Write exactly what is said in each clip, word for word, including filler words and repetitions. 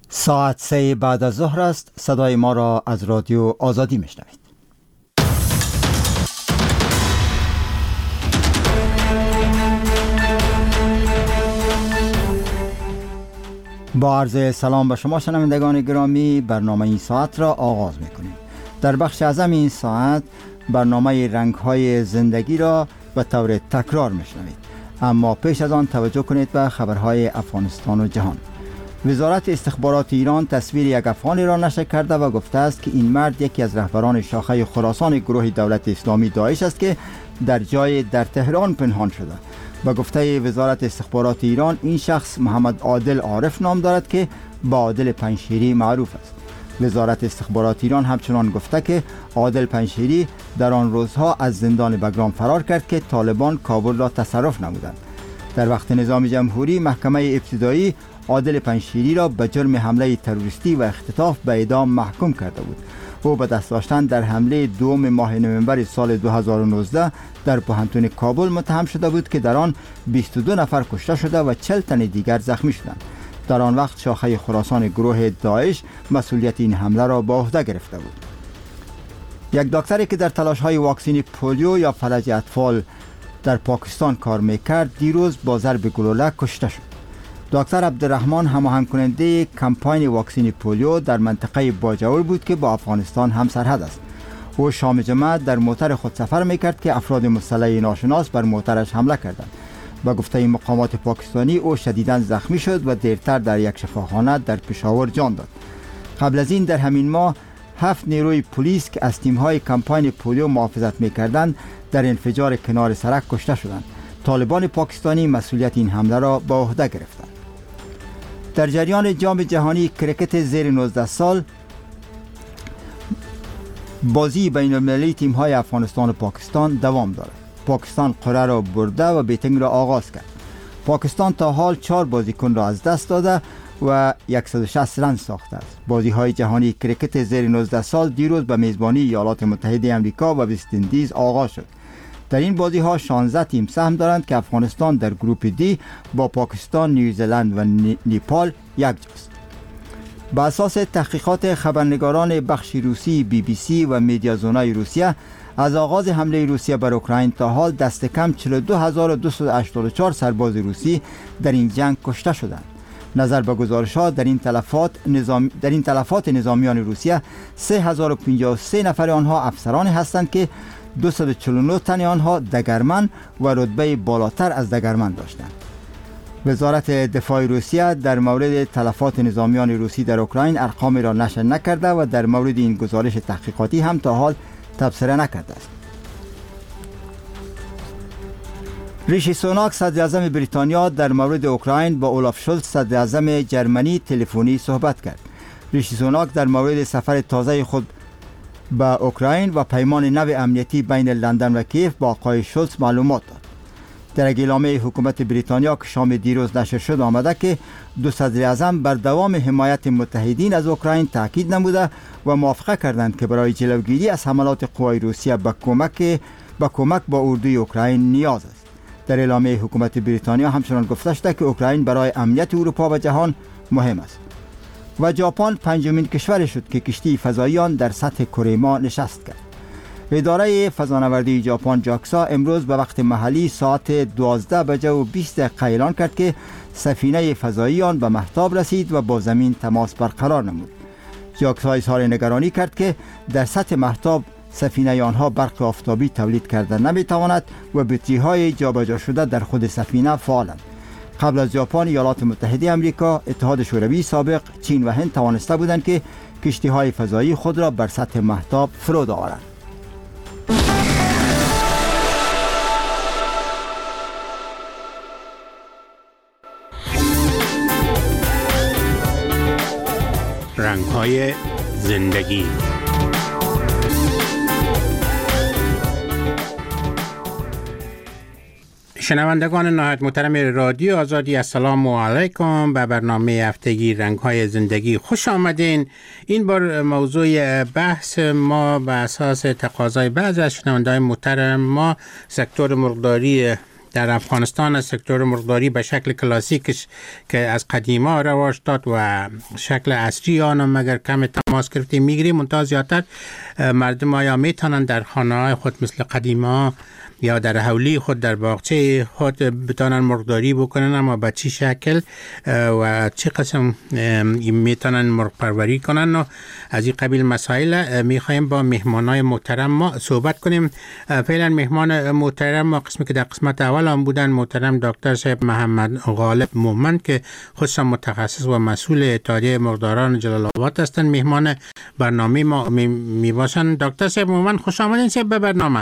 ساعت سه بعد از ظهر است. صدای ما را از رادیو آزادی میشنوید. با عرض سلام به شما شنوندگان گرامی، برنامه این ساعت را آغاز میکنیم. در بخش اعظم این ساعت برنامه رنگ‌های زندگی را به طور تکرار میشنوید، اما پیش از آن توجه کنید به خبرهای افغانستان و جهان. وزارت استخبارات ایران تصویر یک افغانی را نشر کرده و گفته است که این مرد یکی از رهبران شاخه خراسان گروه دولت اسلامی داعش است که در جای در تهران پنهان شده. با گفته وزارت استخبارات ایران، این شخص محمد عادل عارف نام دارد که با عادل پنجشیری معروف است. وزارت استخبارات ایران همچنان گفته که عادل پنجشیری در آن روزها از زندان بگرام فرار کرد که طالبان کابل را تصرف نمودند. در وقت نظام جمهوری، محکمه ابتدایی عادل پنجشیری را به جرم حمله تروریستی و اختطاف به اعدام محکوم کرده بود. او به دست داشتن در حمله دوم ماه نوامبر سال دو هزار و نوزده در پوهنتون کابل متهم شده بود که در آن بیست و دو نفر کشته شده و چهل تن دیگر زخمی شدند. در آن وقت شاخه خراسان گروه داعش مسئولیت این حمله را به عهده گرفته بود. یک دکتری که در تلاش‌های واکسین پولیو یا فلج اطفال در پاکستان کار می‌کرد، دیروز با ضرب گلوله کشته شد. دکتر عبدالرحمن هماهنگ کننده کمپاین واکسین پولیو در منطقه باجوړ بود که با افغانستان همسرحد است. او شام جمعه در موتر خود سفر میکرد که افراد مسلح ناشناس بر موترش حمله کردند. با گفته مقامات پاکستانی، او شدیداً زخمی شد و دیرتر در یک شفاخانه در پشاور جان داد. قبل از این در همین ماه هفت نیروی پلیس که از تیم‌های کمپاین پولیو محافظت میکردند در انفجار کنار سرک کشته شدند. طالبان پاکستانی مسئولیت این حمله را به عهده گرفتند. در جریان جام جهانی کرکت زیر نوزده سال، بازی بین المللی تیم‌های افغانستان و پاکستان دوام دارد. پاکستان قرعه را برده و بیتینگ را آغاز کرد. پاکستان تا حال چهار بازیکن را از دست داده و صد و شصت رن ساخته است. بازی‌های جهانی کرکت زیر نوزده سال دیروز به میزبانی ایالات متحده آمریکا و وست اندیز آغاز شد. در این بازی ها شانزده تیم سهم دارند که افغانستان در گروپ دی با پاکستان، نیوزلند و نیپال یک جاست. با اساس تحقیقات خبرنگاران بخش روسی بی بی سی و میدیازونای روسیه، از آغاز حمله روسیه بر اوکراین تا حال دست کم چهل و دو هزار و دویست و هشتاد و چهار سرباز روسی در این جنگ کشته شدند. نظر به گزارش‌ها در این تلفات نظام در این تلفات نظامیان روسیه سه هزار و پنجاه و سه نفر آنها افسرانی هستند که دویست و چهل و نه تن آنها دگرمن و رتبه بالاتر از دگرمن داشتند. وزارت دفاع روسیه در مورد تلفات نظامیان روسی در اوکراین ارقامی را نشر نکرده و در مورد این گزارش تحقیقاتی هم تا حال تبصره نکرده است. ریشی سوناک صدر اعظم بریتانیا در مورد اوکراین با اولاف شولز صدر اعظم جرمنی تلفنی صحبت کرد. ریشی سوناک در مورد سفر تازه خود به اوکراین و پیمان نو امنیتی بین لندن و کیف با آقای شولز معلومات داد. در اعلامیه حکومت بریتانیا که شام دیروز نشر شد آمده که دو صدر اعظم بر دوام حمایت متحدین از اوکراین تاکید نموده و موافقه کردند که برای جلوگیری از حملات قوای روسیه به کمک به کمک با اردوی اوکراین نیاز است. در اعلامیه حکومت بریتانیا همچنان گفته شده که اوکراین برای امنیت اروپا و جهان مهم است. و ژاپن پنجمین کشور شد که کشتی فضاییان در سطح کره ماه نشست کرد. اداره فضانوردی ژاپن جاکسا امروز به وقت محلی ساعت دوازده بجه و بیست دقیقه اعلان کرد که سفینه فضاییان به مهتاب رسید و با زمین تماس برقرار نمود. جاکسا اظهار نگرانی کرد که در سطح مهتاب سفینه آنها برق آفتابی تولید کرده نمیتواند و بطری‌های جابجا شده در خود سفینه فعالند. قبل از ژاپن، ایالات متحده آمریکا، اتحاد شوروی سابق، چین و هند توانسته بودند که کشتی‌های فضایی خود را بر سطح مهتاب فرود آورند. رنگ‌های زندگی. شنوندگان نهایت محترم رادیو آزادی، السلام علیکم. به برنامه هفتگی رنگ‌های زندگی خوش آمدین. این بار موضوع بحث ما به اساس تقاضای بعضی از شنونده‌های محترم ما سکتور مرغداری در افغانستان سکتور مرغداری به شکل کلاسیکش که از قدیما رواج داد و شکل اصلی آن مگر کم تماس گرفتیم میگیریم، منتها زیادتر مردم آیا میتونن در خانه های خود مثل قدیما یا در حولی خود در باغچه خود بتونن مرغداری بکنن، اما به چی شکل و چه قسم میتونن مرغ پروری کنن و از این قبیل مسائل میخوایم با مهمانای محترم ما صحبت کنیم. فعلا مهمان محترم ما قسمی که در قسمت اول هم بودن محترم دکتر صاحب محمد غالب مومند که خودشان متخصص و مسئول اتحادیه مرغداران جلال آباد هستند، مهمان برنامه ما می باشن. دکتر صاحب مومند خوش آمدین صاحب به برنامه.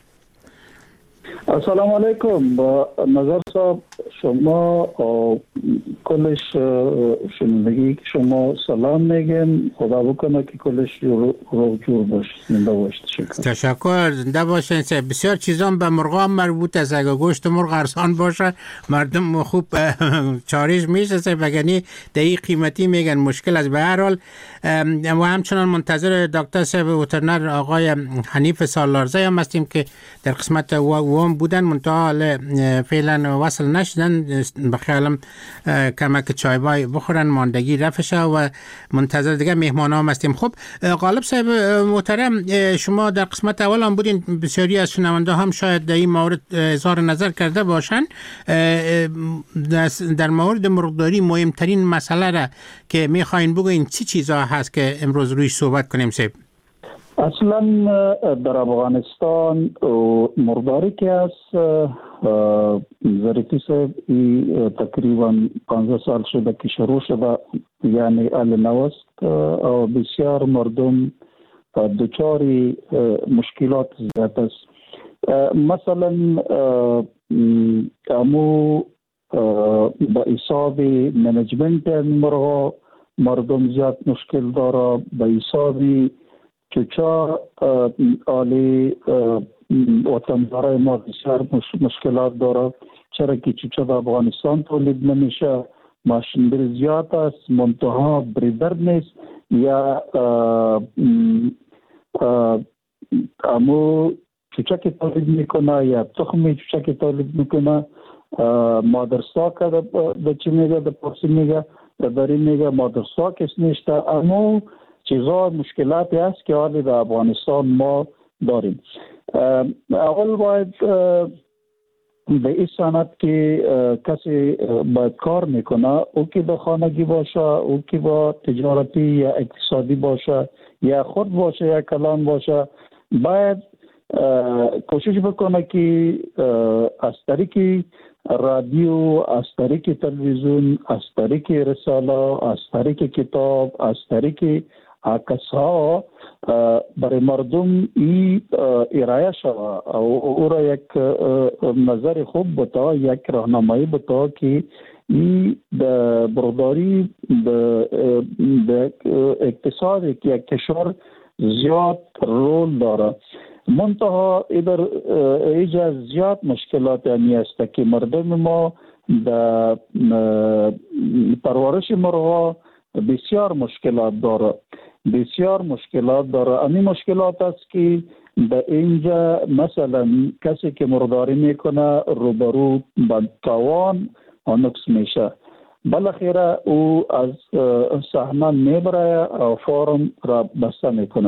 السلام علیکم. با نظر صاحب شما کلش شنوندگی که شما سلام میگن، خدا بکنه که کلش رو جور باشه، زنده باشید. شکر. تشکر، زنده باشین. بسیار چیزان به مرغان مربوط است. اگر گوشت مرغ ارزان باشه مردم خوب چاریش میشه، وگرنه دقیق قیمتی میگن مشکل است. به هر حال و همچنان منتظر دکتر صاحب وترنر آقای حنیف سالارزی هم هستیم که در قسمت وام بودن، منتها فعلا وصل نشدن. بخیالم کمک چای بای بخورن، ماندگی رفشه و منتظر دیگه مهمان هم هستیم. خب غالب صاحب محترم، شما در قسمت اول هم بودین، بسیاری از شنونده هم شاید در این مورد اظهار نظر کرده باشن. در مورد مرغداری مهمترین مسئله را که میخواین بگوین چی چیزا هست که امروز رویش صحبت کنیم صاحب؟ اصلا در افغانستان مرغداری که است، ظریفی صاحب تقریبا پانزده سال شده که شروع شده، یعنی ال نوست و بسیار مردم دچار مشکلات زیاد است. مثلا امو با حساب منیجمنت مرغ مردم زیاد مشکل داره، با حسابی چوچا آلی وطندارای ما بسیار مشکلات داره، چرا که چوچا در افغانستان تولید نمیشه، ماشیندری زیاد است، منتها بریدر نیست، یا امو چوچا که تولید میکنه یا تخمی چوچا که تولید میکنه، مادر ساکه در چی میگه، در پرسی میگه، در داری میگه مادر ساکش نیشته. امو چیزا مشکلاتی هست که حالی در افغانستان ما داریم. اول باید به این صنعت که کسی باید کار میکنه، او که به خانگی باشه، او که با تجارتی یا اقتصادی باشه یا خود باشه یا کلان باشه، باید کوشش بکنه که از طریق رادیو، از طریق تلویزیون، از طریق رساله، از طریق کتاب، از طریق عکس ها برای مردم ای ارائه شود او او را یک نظر خوب بتا، یک راهنمایی بتا که ای در مرغداری در اقتصاد یک کشور زیاد رول داره. منتها ایدر ایجا زیاد مشکلات همی است که مردم ما در پرورش مرغ بسیار مشکلات داره، بسیار مشکلات داره. امی مشکلات است که در اینجا مثلا کسی که مرغداری میکنه روبرو با تاوان و نقص میشه، بالاخره او از صحنه میبره و فارم را بسته میکنه.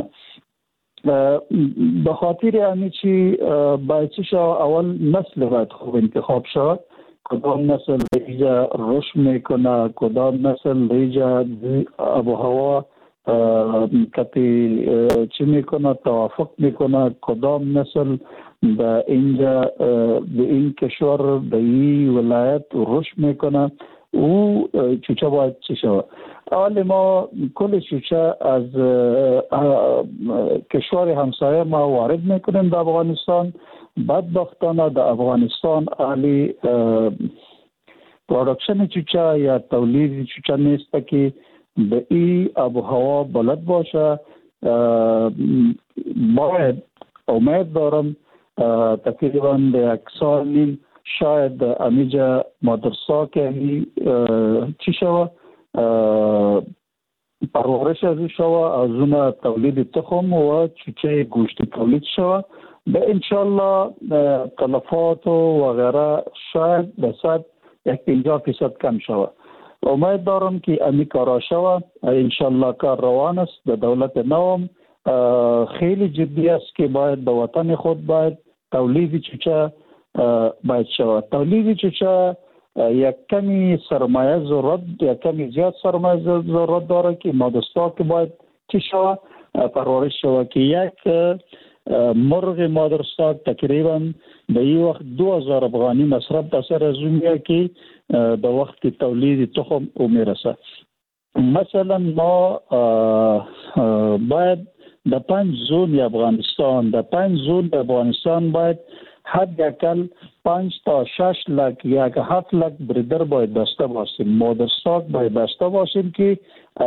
به خاطر امی چی باید چی اول نسل باید خوب انتخاب شد، کدام نسل ایجا رشد میکنه، کدام نسل ایجا آب و هوا کتی چی میکنه توافق میکنه، کدام نسل به اینجا به این کشور به این ولایت رشد میکنه، او چوچه باید چی شود. اول ما کل چوچه از کشور همسایه ما وارد میکنیم در افغانستان. بدبختانه در افغانستان عالی پرودکشن چوچه یا تولید چوچه نیست که به این آب و هوا بلد باشه. باید امید دارم تقریبا یک سال نیم شاید امیجا مدرسا که چی شوه پرورش از شوه، از اون تولید تخم و چوچه گوشت تولید شوه به انشالله تلفات و غیره شاید به صد یک پنجاه فیصد کم شود. امید دارم که امی کارا شود. انشالله کار روان است. در دولت نوم خیلی جدی است که باید به وطن خود باید تولید چوچه باید شود. تولید چوچه یک کمی سرمایه ضرورت یک کمی زیاد سرمایه ضرورت داره که مادرسا که باید چی شود پرورش شود که یک مرغ مادرسا تقریبا به این وقت دو هزار افغانی مصرف به سر از اون که به وقت تولید تخم او میرسه. مثلا ما باید در پنج زون افغانستان در پنج زون افغانستان باید حداقل پنج تا شش لک یا هفت لک بریدر باید داشته باشیم. مادرساک باید داشته باشیم که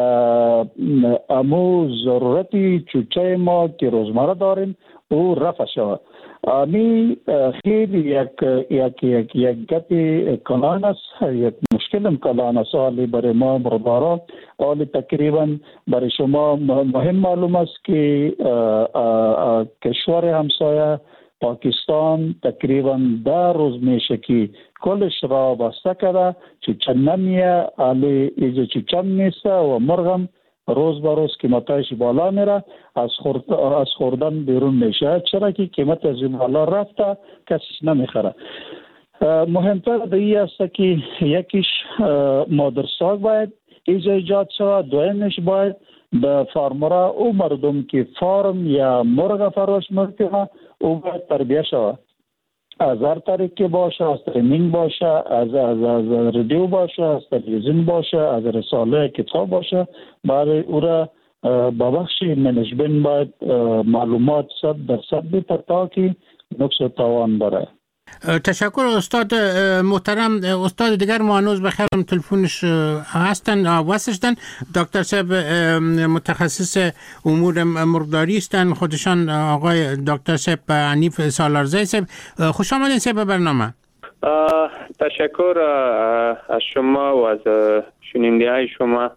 امو ضرورتی چوچه ما که روزمره داریم او رفع شود. امی خیلی یک یک یک یک گپی کلان است، یک مشکل کلان است حالی برای ما مردارا. حالی تقریبا برای شما مهم معلوم است که کشور همسایه پاکستان تقریبا ده روز میشه که کلش را بسته کرده چوچه نمیه، حالی ایجا چوچه نیسته و مرغم روز به روز قیمتش بالا میره، از خورد از خوردن بیرون میشه. چرا که قیمت از بالا رفته کسی نمیخره. مهمتر دیگه است که یکیش مادرساک باید ایجا ایجاد شود، دویمش باید به فارمرا او مردم که فارم یا مرغ فروش میکنه او باید تربیه شود. از هر طریقی باشه، از ترینینگ باشه، از از از رادیو باشه، از تلویزیون باشه، از رساله کتاب باشه. برای او را با بخش منیجمنت باید معلومات صد درصد بیت تا که نقص و تاوان بره. تشکر استاد محترم. استاد دیگر ما هنوز بخیرم تلفنش هستن واسشتن. دکتر صاحب متخصص امور مرغداری هستن، خودشان آقای دکتر صاحب عنیف سالارزی صاحب. خوش آمدین صاحب برنامه. تشکر از شما و از شنونده های شما.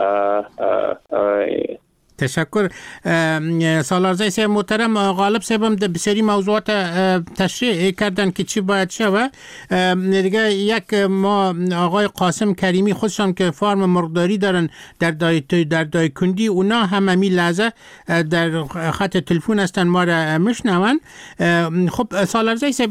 تشکر. سالارزی صاحب محترم، غالب صاحب هم بسیاری موضوعات تشریح کردن که چی باید شود. دیگه یک ما آقای قاسم کریمی خودشان که فارم مرغداری دارن در دای در دایکندی، اونا هم همین لحظه در خط تلفن هستن، ما را میشنون. خب سالارزی صاحب،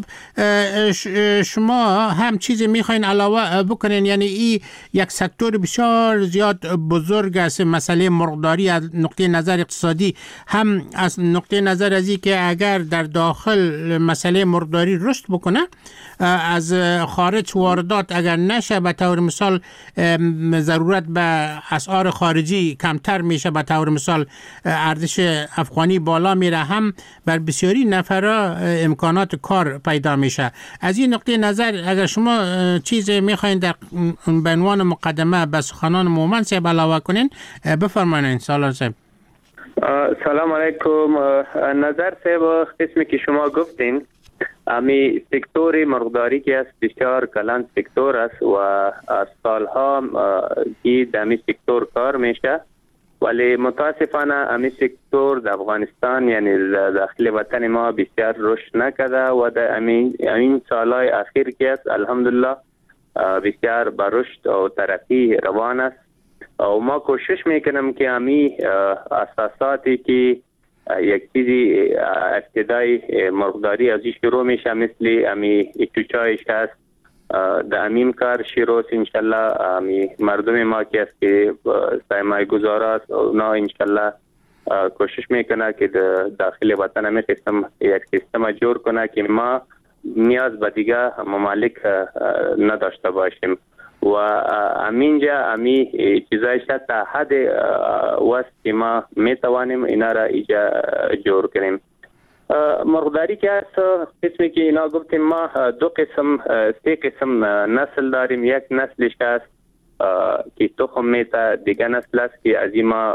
شما هم چیزی میخواین علاوه بکنین؟ یعنی این یک سکتور بسیار زیاد بزرگ است، مسئله مرغداری از نقطه نظر اقتصادی، هم از نقطه نظر از این که اگر در داخل مسئله مرغداری رشد بکنه، از خارج واردات اگر نشه، به طور مثال ضرورت به اسعار خارجی کمتر میشه، به طور مثال ارزش افغانی بالا میره، هم بر بسیاری نفرا امکانات کار پیدا میشه. از این نقطه نظر اگر شما چیزی میخواین در به عنوان مقدمه به سخنان مومن صاحب علاوه کنین بفرمایید. سالار صاحب. سلام علیکم. نظر صاحب، قسمی که شما گفتین امی سکتور مرغداری که است بسیار کلان سکتور است و از سالها که در امی سکتور کار میشه، ولی متاسفانه امی سکتور در افغانستان یعنی داخل وطن ما بسیار رشد نکرده و در این سالهای اخیر که است الحمدلله بسیار به رشد و ترقی روان است. و ما کوشش میکنم که امی اساساتی که یک چیزی ابتدای مرغداری از شروع میشه، مثل امی چوچایش هست، در امیم کار شروع است. انشالله امی مردم ما که است که سرمایه گذار است، اونا انشالله کوشش میکنه که داخل وطن امی سیستم یک سیستم جور کنه که ما نیاز به دیگه ممالک نداشته باشیم و امینجا امی چیزایش تا حد وست که ما میتوانیم اینا را ایجا جور کنیم. مرغداری که هست قسمی که اینا گفتیم، ما دو قسم سه قسم نسل داریم. یک نسلش هست که تخم میتا، دیگه نسل است که از این ما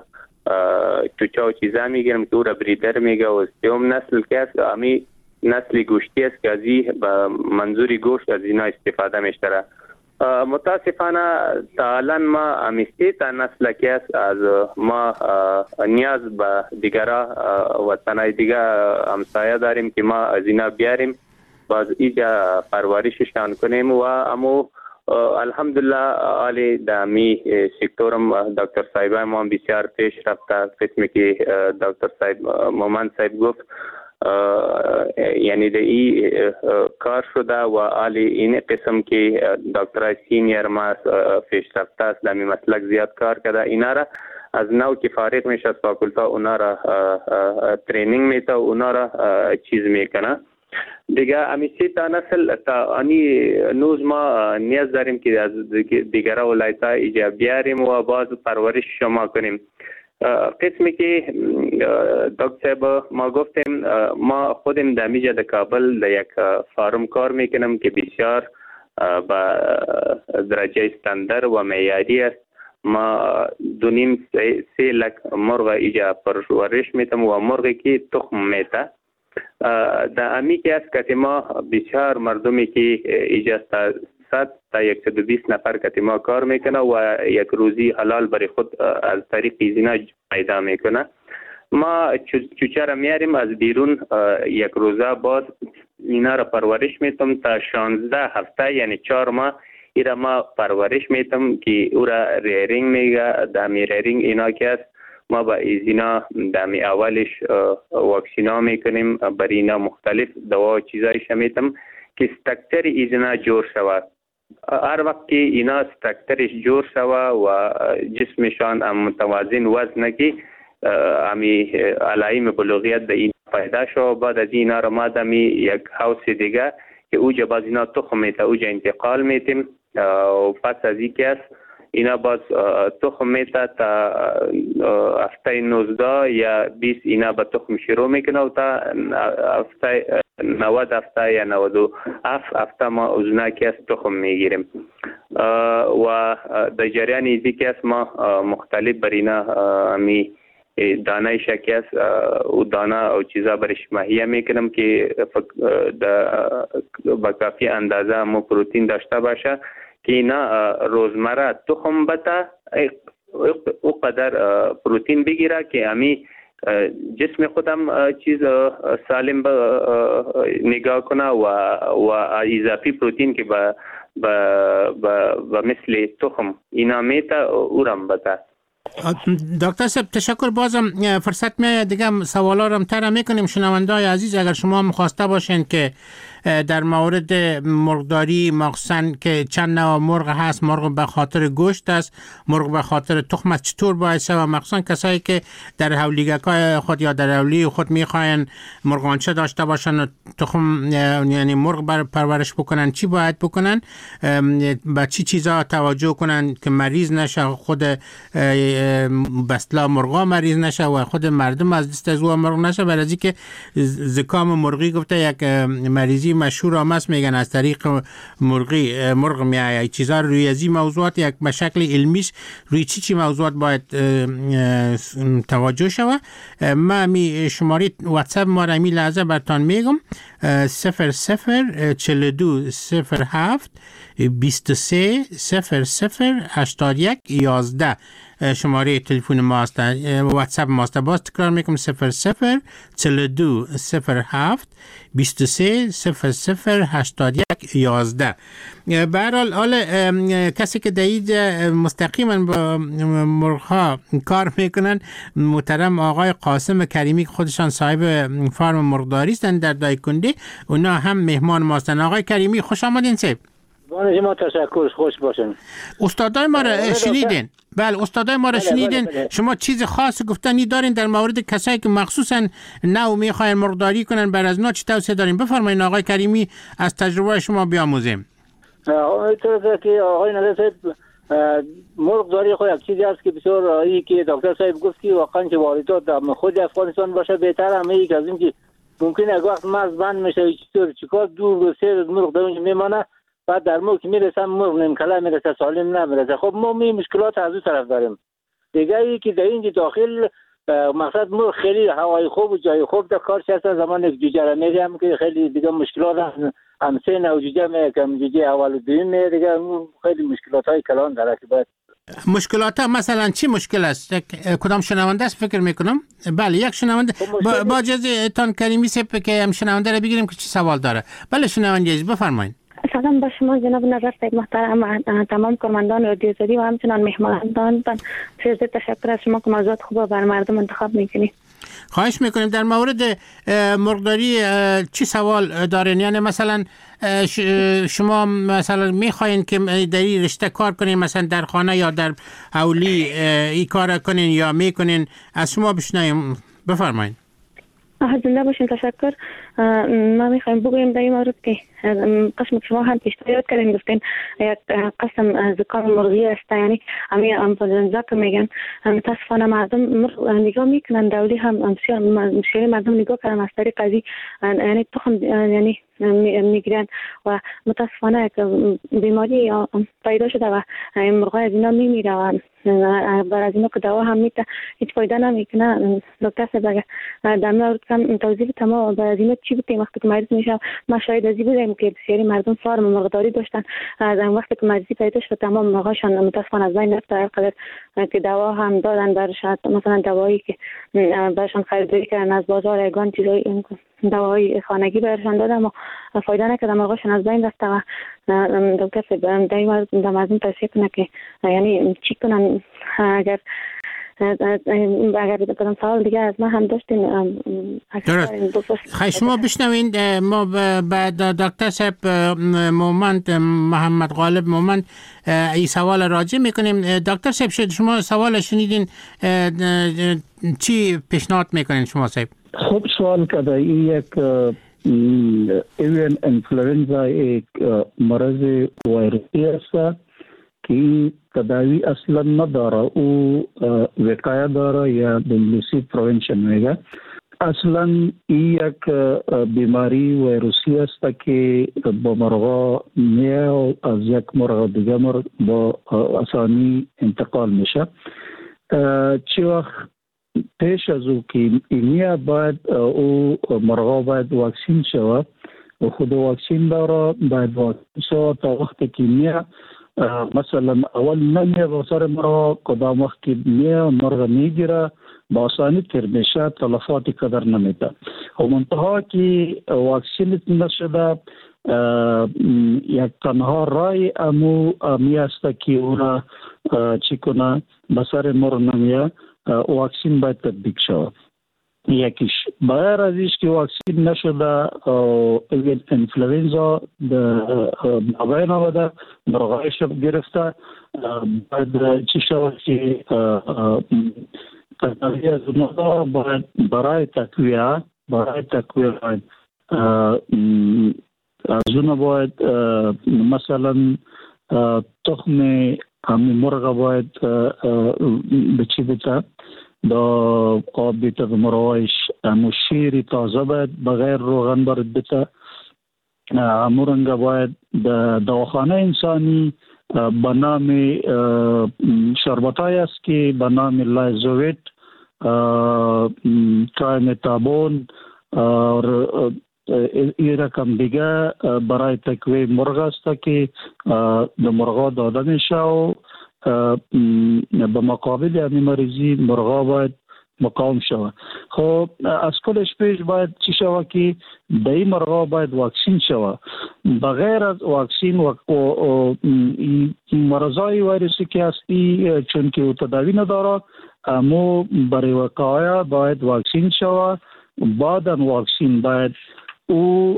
چوچه و چیزا میگیریم که او را بریدر میگه، و سیوم نسل که هست امی نسل گوشتی است که از این به منظور گوشت از اینا استفاده میشتره. متاسفانه تا الان ما امیستی تا نسل که است از ما نیاز به دیگرها وطنای دیگه همسایه داریم که ما از اینا بیاریم باز اینجا پرورششان کنیم و امو الحمدلله آلی دامی سکتورم دکتر صاحب ما بسیار پیش رفته قسمی که دکتر صاحب مومن صاحب گفت یعنی دی کار شده و آلی این قسم که دکترای سینیر ما پیش رفته است دامی مسلک زیاد کار کرده اینا را از نو که فارغ میشه از فاکولتا اونا را ترینینگ میته اونا را چیز میکنه دیگه امیسی تا نسل تا انی نوز ما نیاز داریم که از دیگره ولایت ها ایجا بیاریم و باز پرورش شما کنیم. قسمی که دکتر صاحب ما گفتیم ما خودم در میجا در کابل در یک فارم کار میکنم که بسیار با درجه استاندار و معیاری است. ما دونیم سه, سه لک مرغ ایجا پرورش میتم و مرغی که تخم میته در امی که است که ما بسیار مردمی که ایجا صد تا صد و بیست نفر که ما کار میکنه و یک روزی حلال برای خود از طریق ایزینا پیدا میکنه. ما چوچه را میاریم از بیرون یک روزه باز اینا را پرورش میتم تا شانزده هفته یعنی چهار ماه ایرا ما پرورش میتم که او را ریرینگ میگه. دامی ریرینگ اینا که است ما با ایزینا دامی اولش واکسینا میکنیم برای اینا مختلف دوا و چیزایش میتم که استکتر ایزینا جور شود. هر وقت که اینا استکترش جور شود و جسمشان متوازن وزن که امی علائم بلوغیت در این پیدا شد بعد از اینا را ما دامی یک هاوس دیگه که اوجا باز اینا تخم میته اوجا انتقال میتیم و پس از این که است اینا باز تخم میته تا هفته نوزده یا بیست اینا به تخم شروع میکنه و تا هفته نود هفته یا نود و هفت هفته ما اوزنا که است تخم میگیریم و در جریان ایزی که است ما مختلف بر اینا می دانه شکی است و دانه و چیزا برش مهیا میکنم که با کافی اندازه مو پروتین داشته باشه که اینا روزمره تخم بته او قدر پروتین بگیره که امی جسم خودم چیز سالم نگاه کنه و و اضافی پروتین که با با مثل تخم اینا میته او رم بته. دکتر صاحب تشکر. بازم فرصت می دیگه سوالا رو تر میکنیم. شنونده‌های عزیز اگر شما مخواسته باشین که در مورد مرغداری مخصوصا که چند نوع مرغ هست، مرغ به خاطر گوشت است، مرغ به خاطر تخم چطور باید شود، مخصوصا کسایی که در حولیگکای خود یا در حولی خود میخواین مرغانچه داشته باشن و تخم یعنی مرغ بر پرورش بکنن چی باید بکنن، با چی چیزا توجه کنن که مریض نشه، خود بسلا مرغا مریض نشه و خود مردم از دست از او مرغ نشه. برای اینکه زکام مرغی گفته یک مریضی مشهور آمست میگن از طریق مرغی مرغ میای چیزا روی ازی موضوعات یک به شکل علمیش روی چی چی موضوعات باید توجه شوه. ما می شماره واتساپ ما را می لحظه برتان میگم صفر صفر چهل و دو صفر هفت بیست و سه صفر صفر هشتاد یک یازده شماره تلفن ما است، واتساپ ما است. باز تکرار میکنم صفر صفر چهل و دو صفر هفت بیست و سه صفر صفر هشتاد یک یازده. به هر حال حال کسی که دید مستقیما با مرغ‌ها کار میکنن محترم آقای قاسم کریمی که خودشان صاحب فارم مرغداری هستند در دایکنډي، اونا هم مهمان ما هستند. آقای کریمی خوش آمدین. صاحب بانه شما تشکر، خوش باشین. استادای ما را شنیدین؟ بله استادای ما را شنیدین. شما چیز خاص گفتنی دارین در مورد کسایی که مخصوصا نو میخواین مرغداری کنن، بر از نا چی توصیه دارین؟ بفرمایید آقای کریمی از تجربه شما بیاموزیم. اینطور که آقای نظر صاحب مرغداری خود یک چیزی است که بسیار ای که دکتر صاحب گفت که واقعا که واردات در خود افغانستان باشه بهتر، همه یک از این که ممکنه یک وقت مرز بند میشه چطور چیکار دور و سر مرغ در اونجا میمانه، بعد در مرغ که میرسه مرغ نمیکله میرسه سالم نمیرسه. خب ما می مشکلات از اون طرف داریم. دیگه ای که در اینجا داخل مقصد مرغ خیلی هوای خوب و جای خوب در کارش هست، زمان یک جوجه میریم که خیلی دیگه مشکلات هست هم سه نوع جوجه می که جوجه اول و دوم می دیگه خیلی مشکلات های کلان داره که باید مشکلات ها مثلا چی مشکل است؟ کدام شنونده است فکر میکنم؟ بله یک شنونده با, با اجازه تان کریمی سپ که هم شنونده رو بگیریم که چی سوال داره. بله شنونده عزیز بفرمایید. سلام با شما جناب نظر صاحب محترم، تمام کارمندان رادیو زدی و همچنان مهمانان سیزده تشکر از شما که موضوعات خوب بر مردم انتخاب میکنید. خواهش میکنیم. در مورد مرغداری چی سوال دارین؟ یعنی مثلا شما مثلا میخواین که در این رشته کار کنین، مثلا در خانه یا در اولی این کار کنین یا میکنین؟ از شما بشنویم. بفرمایید. زنده باشین. تشکر. ما میخوایم بگوییم در این مورد که قسم شما هم پیشتر کردین گفتین یک قسم زکام مرغی است، یعنی همین انفلوئنزا که میگن متاسفانه مردم نگاه میکنن، دولی هم بسیاری مردم نگاه کردن از طریق قضیه یعنی تخم یعنی میگیرن و متاسفانه که بیماری پیدا شده و مرغای از اینا میمیره و بر از اینا که دوا هم میته هیچ فایده نمیکنه. دکتر صاحب در مورد کم توضیح تمام بر از اینا چی بودیم وقتی که مریض میشه؟ ما شاید از این بودیم که بسیاری مردم فارم مرغداری داشتن، از وقتی که مریضی پیدا شد تمام مرغاشان متاسفانه از بین رفت، هر قدر که دوا هم دادن برش، مثلا دوایی که برشان خریداری کردن از بازار ایگان چیزای دوایی خانگی برشان دادن و فایده نکرد، مرغاشان از بین رفت. و دکتر صاحب در این مورد مردم توصیه کنه که یعنی چی کنن اگر اگر بدم سوال دیگه از ما هم داشتین. خیلی شما بشنوین. ما بعد دکتر صاحب مومند محمد غالب مومند این سوال راجع میکنیم. دکتر صاحب شد شما سوال شنیدین، چی پیشنهاد میکنین شما صاحب؟ خوب سوال کرده. این یک ایوین انفلوئنزا یک مرض ویروسی است که تداوی اصلا نداره، او وقایه داره یا به انگلیسی پروونشن میگه. اصلا این یک بیماری ویروسی است که با مرغا میه از یک مرغ دیگه مرغ با آسانی انتقال میشه. چی وقت پیش از او که اینیه باید او مرغا باید واکسین شود و خود واکسین داره باید واکسین شود تا وقتی که میه مثلا اول نمیه با سر مرغا کدام وقت که میه مرغ میگیره با آسانی تر میشه، تلفاتی قدر نمیده. و منتها که واکسین نشده یک تنها رای امو می است که او را چی کنه به سر مرغ نمیه، واکسین باید تطبیق شود. یکیش بغیر از ایش که واکسین نشده ایوین انفلوئنزا بابین آمده مرغای شب گرفته، باید چی شود که تداوی از اونها باید برای تقویه برای تقویه باید از اونها باید مثلا تخم همین مرغ باید به چی بده دا آب بیتا به مرغایش امو شیری تازه باید بغیر روغن برد بیتا. امو رنگا باید دواخانه انسانی به نام شربتای است که به نام لایزویت، ترایمتابون اور این رقم دیگه برای تقویه مرغ است که به مرغا داده میشه و به مقابل همین مریضی مرغا باید مقاوم شود. خب از کلش پیش باید چی شود که به این مرغا باید واکسین شود. بغیر از واکسین و این مرضای ویروسی که هستی چون که او تداوی نداره، امو برای وقایه باید واکسین شود. بعدا واکسین باید او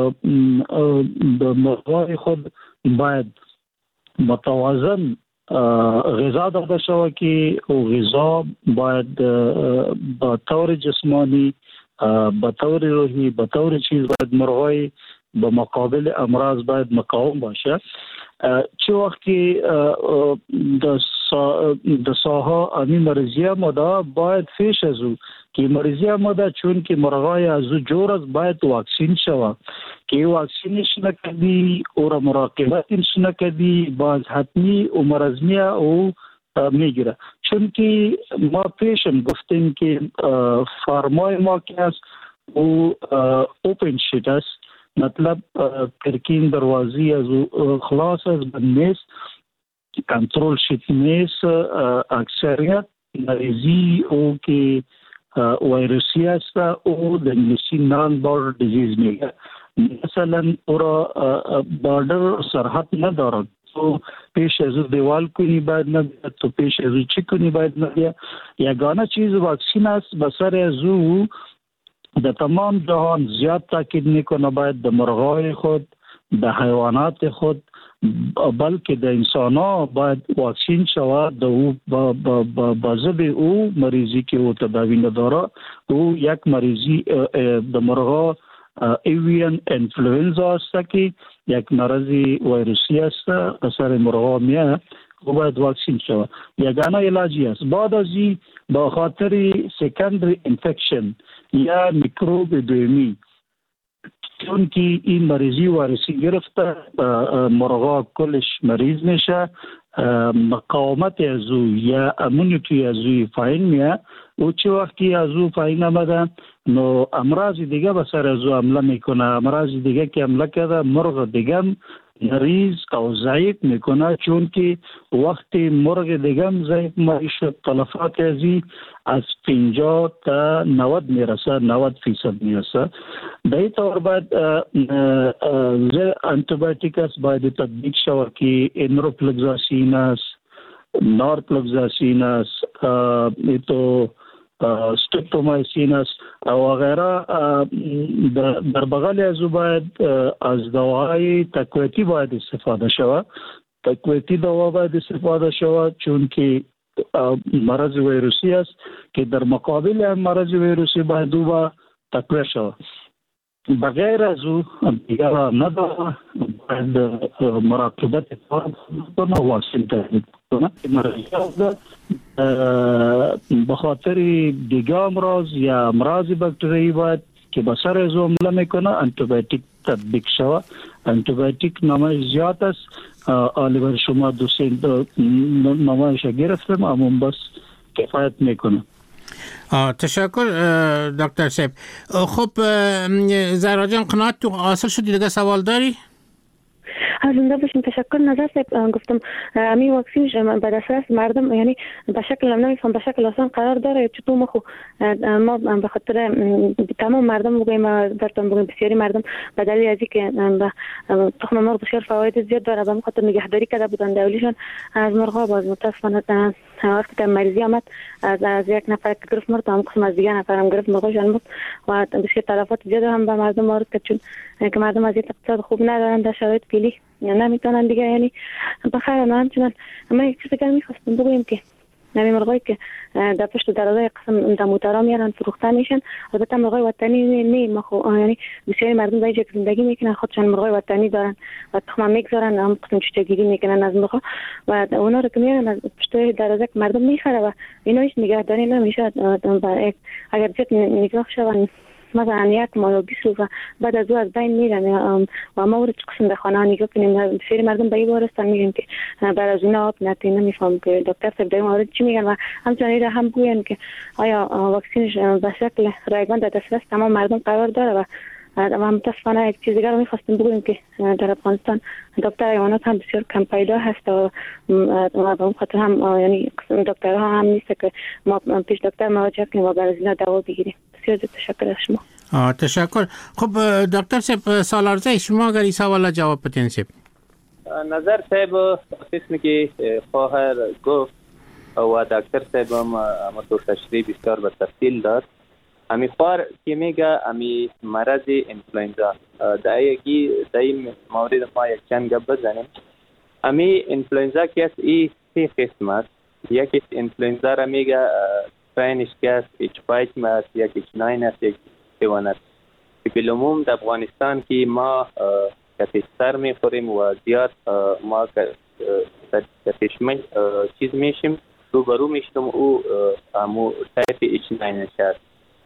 به مرغای خود باید متوازن غذا داده شود که او غذا باید به طور جسمانی، به طور روحی، به طور چیز باید مرغای به مقابل امراض باید مقاوم باشه. چه وقت که در ساحه امی مریضی ماده باید فیش از او که مریضی ماده چون که مرغای از او جور است باید واکسین شود که واکسینش نکردی او را مراقبتش نکردی باز حتمی او مرضمی او میگیره. چون که ما پیشم گفتیم که فارمای ما که است او اوپن شیت است، مطلب ترکین دروازی از خلاص از نیست، کنترل شدی نیست. اکثریت مریضی او که ویروسی است او در انگلیسی نان بارد دیزیز میگه. مثلا اورا بارڈر سرحد ندارد، تو پیش از دیوال کنی باید نبید، تو پیش از چی کنی باید نبید. یگانه چیز واکسین است بسر از او در تمام جهان زیاد تاکید میکنه باید در مرغای خود، در حیوانات خود، بلکه در انسان ها باید واکسین شود. او با, با, با, با ضد او مریضی که او تداوی نداره، او یک مریضی در مرغا ایویان انفلوئنزا است که یک مرض ویروسی است اثر مرغا میاد، او باید واکسین شود. یگانه علاجی است. بعد از این با خاطر سکندری انفکشن یا میکروب دومی، چون که این مریضی ویروسی گرفته مرغا کلش مریض میشه، مقاومت از او یا امونیتی از او پایین میاد. او چه وقتی از او پایین آمده نو امراض دیگه به سر از او حمله میکنه. امراض دیگه که حمله کرده مرغ دیگه مریض او ضعیف میکنه، چون که وقتی مرغ دیگه ضعیف میشه تلفات ازی از پنجاه تا نود میرسه، نود فیصد میرسه. به این طور باید انتیبیوتیک است باید تطبیق شود که انروفلوکساسین است، نورفلوکساسین است، ایتو ستریپتومایسین است و غیره. در بغل از او باید از دواهای تقویتی باید استفاده شود. تقویتی دوا باید استفاده شود چون که مرض ویروسی است که در مقابل مرض ویروسی باید او با تقویه شود. بغیر از او دیگر نداره، باید مراقبت کنه، واکسین تحریک کنه. مرض به خاطر دیگه امراض یا امراض باکتری باید که به سر از او حمله میکنه انتیبیوتیک تطبیق شود. انتیبیوتیک نامش زیاد است، آلی بر شما دو سه نامش گرفتم اما بس کفایت میکنه. تشکر دکتر صاحب. خب زهرا جان قناعت تو حاصل شدی؟ دیگه سوال داری؟ زنده باشین. تشکر. نظر صاحب گفتم امی واکسین به دسترس مردم یعنی به شکل نمیفهم به شکل آسان قرار داره چطور ما خو ما به خاطر تمام مردم بگویم برتون بگویم بسیاری مردم به دلیل از اینکه تخم مرغ بسیار فواید زیاد داره به خاطر نگهداری کرده بودن دولیشون از مرغا باز متاسفانه وقتی که مریضی آمد از, از یک نفر که گرفت مرد هم قسم از دیگه نفر هم گرفت مرغاشان مرد و بسیار تلفات زیاد هم به مردم وارد کرد، چون که مردم از این اقتصاد خوب ندارن در شرایط فعلی نمیتونن دیگه یعنی بخیر. نه همچنان اما یک چیز دیگه میخواستم بگویم که نمی مرغایی که در پشت درازای قسم در موترا میارن فروخته میشن، البته مرغای وطنی نه ما خو یعنی بسیاری مردم در اینجا زندگی میکنن خودشان مرغای وطنی دارن و تخم میگذارن، هم قسم چشتگیری میکنن از مرغا و اونا رو که میارن از پشت درازای مردم میخره و اینا هیچ نگهداری نمیشه. اگر زیاد نگاه شون مثلا یک ماه و بیست روز بعد از او از بین میرن و ما ورد قسم به خانه نگاه کنیم بسیاری مردم به این بارستان میگن که بعد از اینا آب نتی نمیفهم که دکتر صاحب در مورد چی میگن و همچنین را هم بگوین که آیا واکسینش به شکل رایگان در دسترس تمام مردم قرار داره و و متاسفانه یک چیز دیگر رو میخواستیم بگویم که در افغانستان دکتر حیوانات هم بسیار کم پیدا هست و به اون خاطر هم یعنی دکترها هم نیست که ما پیش دکتر مراجعه کنیم و برای اینا دوا بگیریم. بسیار تشکر از شما. آه تشکر. خب دکتر صاحب سالارزه شما اگر این سوال جواب بدین صاحب. نظر صاحب قسمی که خواهر گفت و دکتر صاحب هم مطور تشریح بسیار به تفصیل داد. امی خوار که میگه امی مرض انفلوئنزا در یکی در این مورد ما یک چند گپ بزنیم. امی انفلوئنزا که است ای سی قسم است. یکی انفلوئنزا را میگه سپینش که است اچ پنج است، یک اچ نه است، یک سیون است. بالعموم در افغانستان که ما کتیستر میخوریم و زیاد ما کتیشمل چیز میشیم روبرو میشیم او امو تایپ اچ نه است.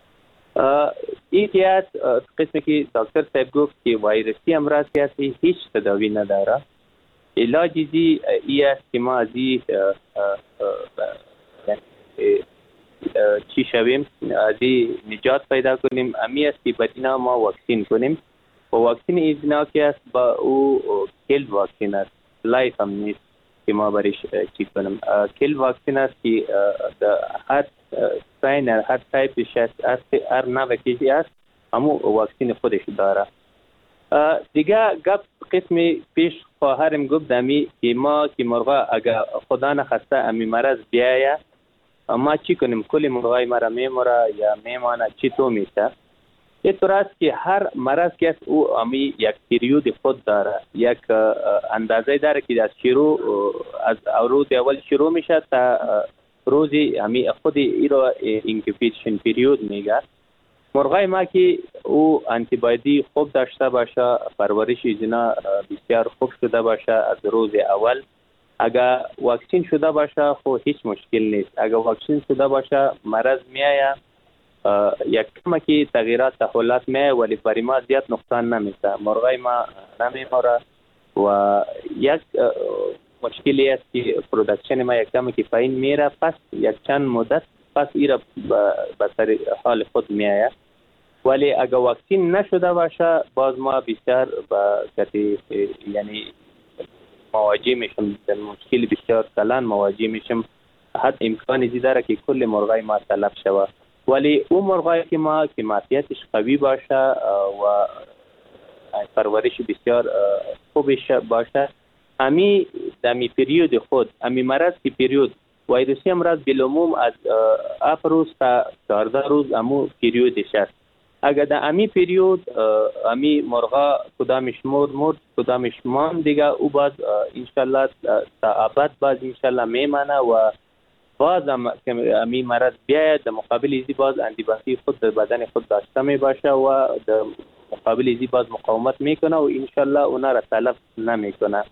این که است قسمی که دکتر صاحب گفت که ویروسی امراض که است هیچ تداوی نداره. علاج زی ای است که ما از این چی شویم، از این نجات پیدا کنیم. امی است که بدینا ما واکسین کنیم و واکسین ایزنا که است با او کل واکسین است، لایف هم نیست که ما برش چی کنیم. کل واکسین است که هر ساین هر تایپش است، هر نوع چیزی است همو واکسین خودش داره. دیگه گپ قسم پیش خواهرم گفت دمی که ما که مرغا اگر خدا نخواسته امی مرض بیایه ما چی کنیم؟ کل مرغای مرا میموره یا میمانه چی تو میشه؟ اینطور است که هر مرض که است او امی یک پیریود خود داره، یک اندازه داره که از شروع از روز اول شروع میشه تا روزی امی خود ای رو اینکیوبیشن پیریود میگه. مرغای ما که او انتیبیوتیک خوب داشته باشه، پرورش اینا بسیار خوب شده باشه از روز اول، اگر واکسین شده باشه خو هیچ مشکل نیست. اگر واکسین شده باشه مرض میایه یک کم که تغییرات تحولات میایه ولی برای ما زیاد نقصان نمیشه، مرغای ما نمیموره و یک مشکلی است که پرودکشن ما یک کم که پایین میره، پس یک چند مدت پس ایره به سر حال خود میایه. ولی اگر واکسین نشده باشه باز ما بسیار با کتی یعنی مواجه میشم، در مشکل بسیار کلان مواجه میشم، حد امکانی زی داره که کل مرغای ما تلف شود. ولی اون مرغایی که ما که معافیتش قوی باشه و پرورش بسیار خوبش باشه، امی دمی پریود خود امی مرض که پریود ویروسی امراض بالعموم از هفت روز تا چهارده روز امو پریودش است. اگر در امی پریود امی مرغا کدامش مرد مرد کدامش مان دیگه او باز انشالله تا ابد باز انشالله میمانه و باز امی مرض بیاید در مقابل ازی باز انتیبیوتیک خود در بدن خود داشته می باشه و در مقابل ازی باز مقاومت میکنه و انشالله اونا را تلف نمیکنه.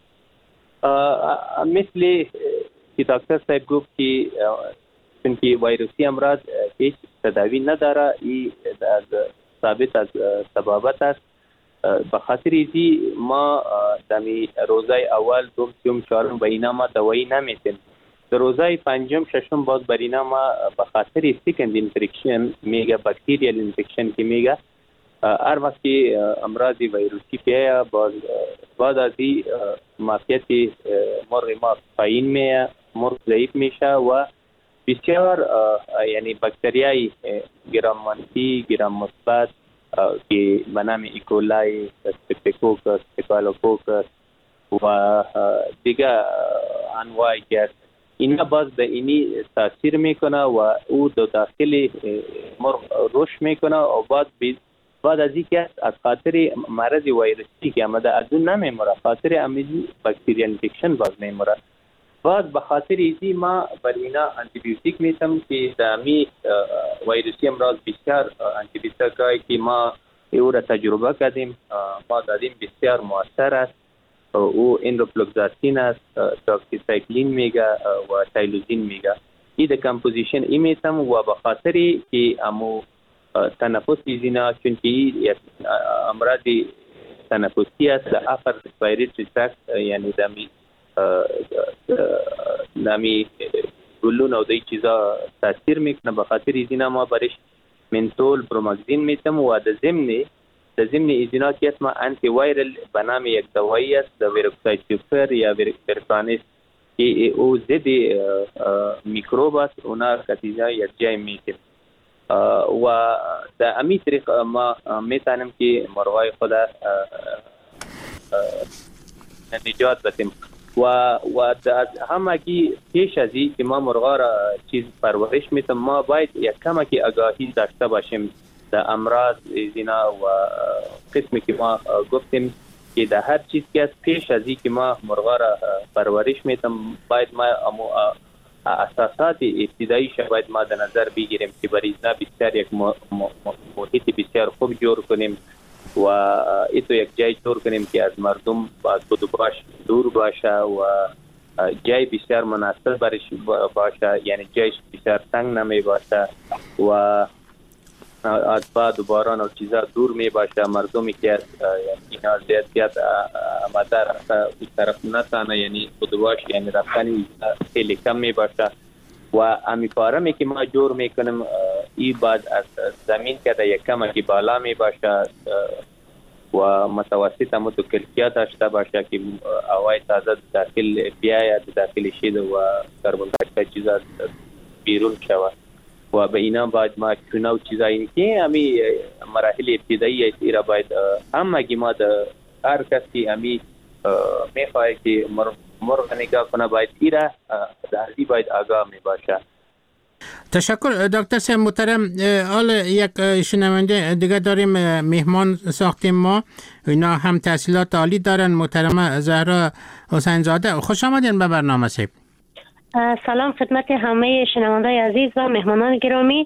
مثل که دکتر صاحب گفت که چون که ویروسی امراض هیچ تداوی نداره، این از ثابت از سبابت است. به خاطر ازی ما دمی روزای اول دوم سیوم چهارم به اینا ما دوایی نمیتیم. در روزای پنجم ششم باز بر اینا ما به خاطر سیکند انفکشن میگه، بکتریال انفکشن که میگه، هر وقت که امراض ویروسی پیه باز بعد از این معافیت مرغ ما پایین میه، مرغ ضعیف میشه و بسیار یعنی باکتریای گرام منفی گرام مثبت که به نام ایکولای، استرپتوکوکس، استافیلوکوکس و دیگه انواعی که اینا باز به اینی تاثیر میکنه و او دو داخل مرغ رشد میکنه و بعد بعد از اینکه از خاطر مرض ویروسی که آمده از اون نمیموره، خاطر امیزی باکتریال انفکشن باز میموره. باز به خاطر ایزی ما بر اینا انتیبیوتیک میتم که دامی ویروسی امراض بسیار انتیبیوتیکایی که ما او را تجربه کردیم ما دادیم بسیار مؤثر است. او اندوفلوکساسین است، تاکسیسایکلین میگه و تایلوزین میگه. این د کمپوزیشن ای میتم و به خاطر که امو تنفس ایزینا چون که یک امراض تنفسی است در افر رسپیریتری ترکت یعنی دمی نمی گلون و دی چیزا تاثیر میکنه. به خاطر ایزینا ما برش منتول بروماکزین میتم و در ضمن در ضمن ایزینا که اسم انتی وایرل به نام یک دوایی است در ویروکسایتوفر یا ویرکانیس که او ضد میکروب است، اونا کتیجا یک جای میتیم و در امی طریق ما میتونیم که مرغای خود نجات بدیم و و همه کی پیش از این که ما مرغا را چیز پرورش میتیم ما باید یک کم که آگاهی داشته باشیم در امراض زینا و قسمی که ما گفتیم که در هر چیز که از پیش از این که ما مرغا را پرورش میتیم باید ما امو اساسات ابتدایی باید ما در نظر بگیریم که برای اینا بسیار یک محیط بسیار خوب جور کنیم و ایتو یک جای جور کنیم که از مردم باز باش دور باشه و جای بسیار مناسب برش باشه، یعنی جایش بسیار تنگ نمی باشه و از باد و باران و چیزا دور می باشه. مردمی که از اینا زیاد زیاد آمده رفته این طرف نتانه یعنی خودواش یعنی رفتنی خیلی کم می باشه و امی پارمی که ما جور می کنیم ای بعد از زمین که در یک کم که بالا می باشه و متوسط متکلفیت داشته باشه که هوای تازه داخل بیاید داخل شد و کربن دی اکساید چیزا بیرون شود و به اینا باید ما چونه و چیزایی که همی مراحل ابتدایی ایرا باید همه ما هر کسی همی میخواه که مرغ نگاه کنه باید ایرا دردی باید آگاه می باشه. تشکر دکتر صاحب محترم. حالا یک شنونده دیگه داریم مهمان ساختیم ما، اینا هم تحصیلات عالی دارن، محترمه زهرا حسین زاده. خوش آمدین به برنامه صاحب. سلام خدمت همه شنوندای عزیز و مهمانان گرامی.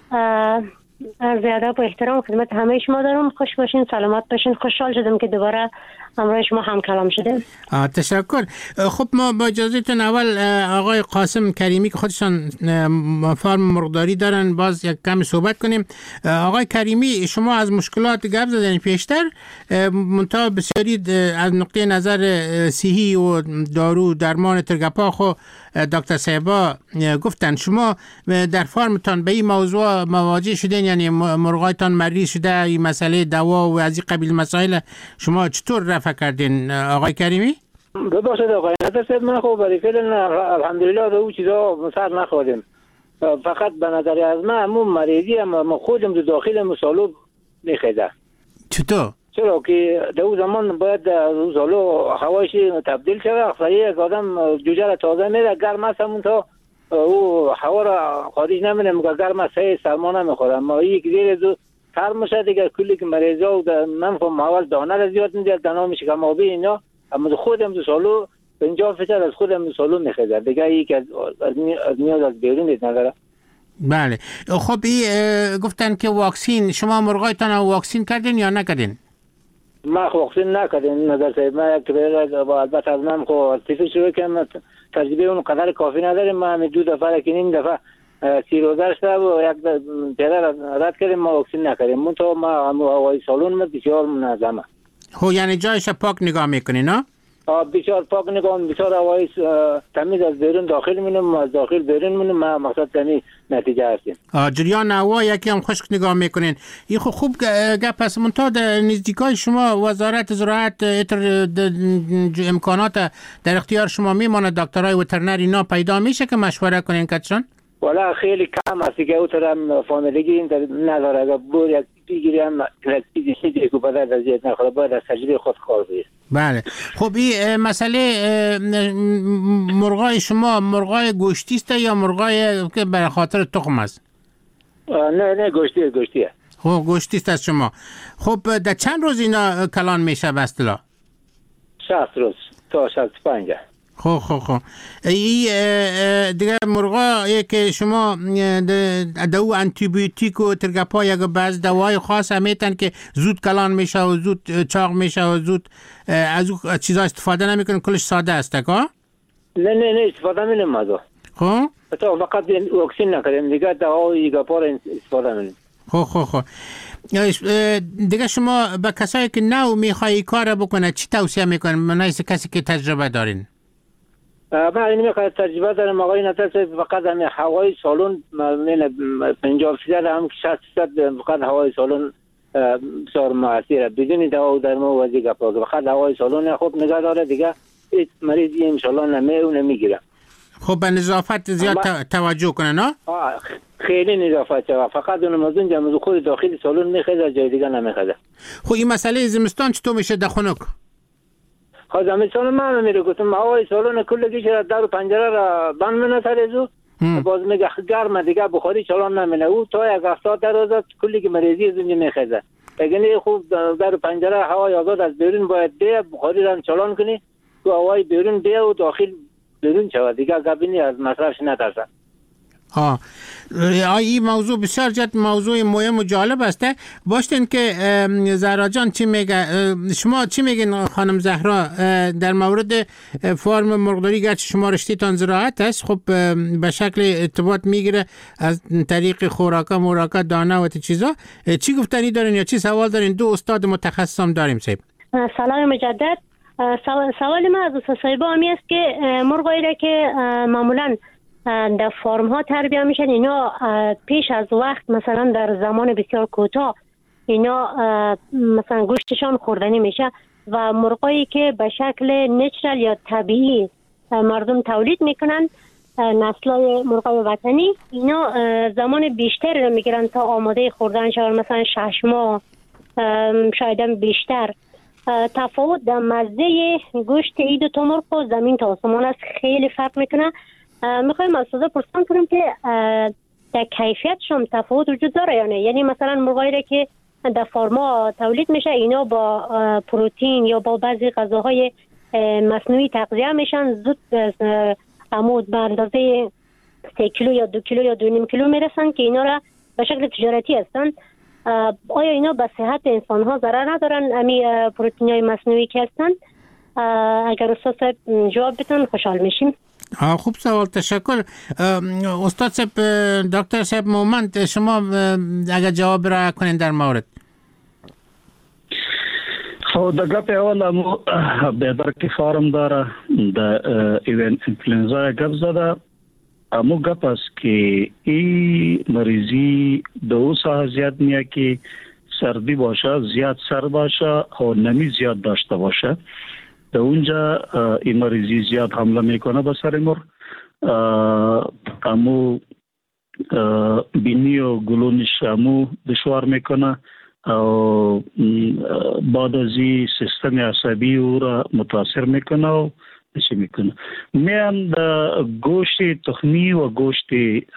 عرض ادب و احترام خدمت همه شما دارم. خوش باشین، سلامت باشین. خوشحال شدم که دوباره همراه شما هم کلام شدیم. تشکر. خب ما با اجازهتون اول آقای قاسم کریمی که خودشان فارم مرغداری دارن باز یک کمی صحبت کنیم. آقای کریمی، شما از مشکلات گپ زدین پیشتر، منتها بسیاری از نقطه نظر صحی و دارو درمان ترگپا خو دکتر صاحبا گفتن. شما در فارمتان به این موضوع مواجه شدین؟ یعنی مرغایتان مریض شده، این مسئله دوا و از این قبیل مسائل شما چطور رفع کردین آقای کریمی؟ ببخشید آقای نظر صاحب، من خب برای فعلا الحمدلله رو چیزا سر نخوردیم. فقط به نظر از من همون مریضی هم خودم در داخل مسالو میخیده. چطور؟ چرا که در اون زمان باید مسالو هوایش تبدیل شده. اصلا یک آدم جوجه را تازه میره گرم است همون تا او هوا را خارج نمیره، مگه گرم است سرما نمیخوره. اما یک زیر دو تر میشه دیگه. کلی که مریضا و من فهم اول دانه را زیاد میده دانه میشه که ما بی اینا، اما خودم دو سالو اینجا فشار از خودم دو سالو میخیزه دیگه. یک از نیاز از بیرون دید نداره. بله. خب این گفتن که واکسین، شما مرغایتان واکسین کردین یا نکردین؟ ما واکسین نکردیم نظر صاحب. ما یک بیر البته از من خو تیفی شروع کنم تجربه اون قدر کافی نداریم. ما همین دو دفعه که نیم دفعه سیروزر شده و یک پیره رد کردیم، ما واکسین نکردیم. من تو ما هوای سالون ما بسیار منظمه. خب یعنی جایش پاک نگاه میکنی نه؟ بسیار پاک نگاه، بسیار هوای تمیز از بیرون داخل مونم، از داخل بیرون مونم. ما مقصد تمی نتیجه هستیم. جریان هوا یکی هم خشک نگاه میکنین. این خب خوب گپ است. منتها در نزدیکای شما وزارت زراعت امکانات در اختیار شما میمونه؟ دکترای وترنری اینا پیدا میشه که مشوره کنین کتشان؟ والا خیلی کم است که اوترم فامیلیگی نداره. اگر بور یک بگیری هم چیزی چیزی که بدر از زیاد نخوره، باید از تجربه خود کار بید. بله. خب این مسئله مرغای شما مرغای گوشتی است یا مرغای که برای خاطر تخم است؟ نه نه گوشتی گوشتیه. خب گوشتی است از شما. خب در چند روز اینا کلان میشه به اصطلاح؟ شصت روز تا شصت و پنج. خب خب خب این دیگه مرغا که شما دو آنتی بیوتیک و ترگپا یک بعض دوای خاص همیتن که زود کلان میشه و زود چاق میشه و زود از اون چیزا استفاده نمیکنن؟ کلش ساده است که؟ نه نه نه استفاده میکنم ازو. خب تو فقط واکسین نکردیم دیگه، دوای گپا را استفاده میکنیم. خب خب خب دیگه شما به کسایی که نو میخوایی کار بکنه چی توصیه میکنن؟ منایس کسی که تجربه دارین؟ من این میخواد تجربه دارم آقای نتر. فقط همین هوای سالون پنجاه فیصد هم شصت فیصد فقط هوای سالون بسیار مؤثره بدون دوا و درمان و وزی گپا. فقط هوای سالون خوب نگاه داره دیگه هیچ مریضی انشالله نمیه و نمیگیره. خب به نظافت زیاد توجه کنه نه؟ خیلی نظافت شده. فقط اون مزون جمعه خود داخل سالون میخیزه، جای دیگه نمیخیزه. خب این مسئله زمستان چطور میشه در خنک؟ خب زمستان من میره گفتم هوای سالون کلگیش را در و پنجره را بند منه سرزو باز میگه گرمه دیگه بخاری چالان نمینه. او تا یک هفتاد در روزت کلی که مریضی از اونجا میخیزه. اگه خوب در و پنجره هوای آزاد از بیرون باید بیا بخاری را چالان کنی تو هوای بیرون بیا و داخل بیرون شود دیگه قبلی از مصرفش نترسه. آه این موضوع بسیار جد موضوع مهم و جالب است. باشتین که زهرا جان چی میگه؟ شما چی میگین خانم زهرا در مورد فارم مرغداری؟ گرچه شما رشته‌تان زراعت است، خب به شکل ارتباط میگیره از طریق خوراکا موراکا دانه و چیزا. چی گفتنی دارین یا چی سوال دارین؟ دو استاد متخصص هم داریم. صاحب سلام مجدد. سوال ما از استاد صاحب همی است که مرغایی را که معمولاً در فارم ها تربیت میشن اینا پیش از وقت مثلا در زمان بسیار کوتاه اینا مثلا گوشتشان خوردنی میشه و مرغایی که به شکل نچرال یا طبیعی مردم تولید میکنن، نسل‌های مرغای وطنی، اینا زمان بیشتری رو میگیرن تا آماده خوردن شون، مثلا شش ماه شاید بیشتر. تفاوت در مزه گوشت این دو تا مرغ و زمین تا آسمان است، خیلی فرق میکنه. میخوایم از استاد پرسان کنیم که در کیفیتشون تفاوت وجود داره یا نه؟ یعنی مثلا مرغایی که در فارما تولید میشه اینا با پروتئین یا با بعضی غذاهای مصنوعی تغذیه میشن، زود عمود به اندازه سه کیلو یا دو کیلو یا دو نیم کیلو میرسن که اینا را به شکل تجارتی هستن. آیا اینا به صحت انسان ها ضرر ندارن امی پروتئین های مصنوعی که هستن؟ اگر استاد صاحب جواب بتون خوشحال میشیم. خوب سوال، تشکر. استاد صاحب، دکتر صاحب مومند، شما اگر جواب را کنین در مورد. خب د ګپ اوله مو به در کې فارم داره د ایون انفلوئنزا ګپ زده امو ګپ اس کې ای مریضی د اوسه زیاد میا کې سردی باشه، زیاد سر باشه او نمی زیاد داشته باشه، در اونجا این مریضی زیاد حمله میکنه به سر مرغ. امو بینی و گلونش امو دشوار میکنه او بعد از این سیستم عصبی او را متاثر میکنه و چی میکنه. میان د گوشت تخمی و گوشت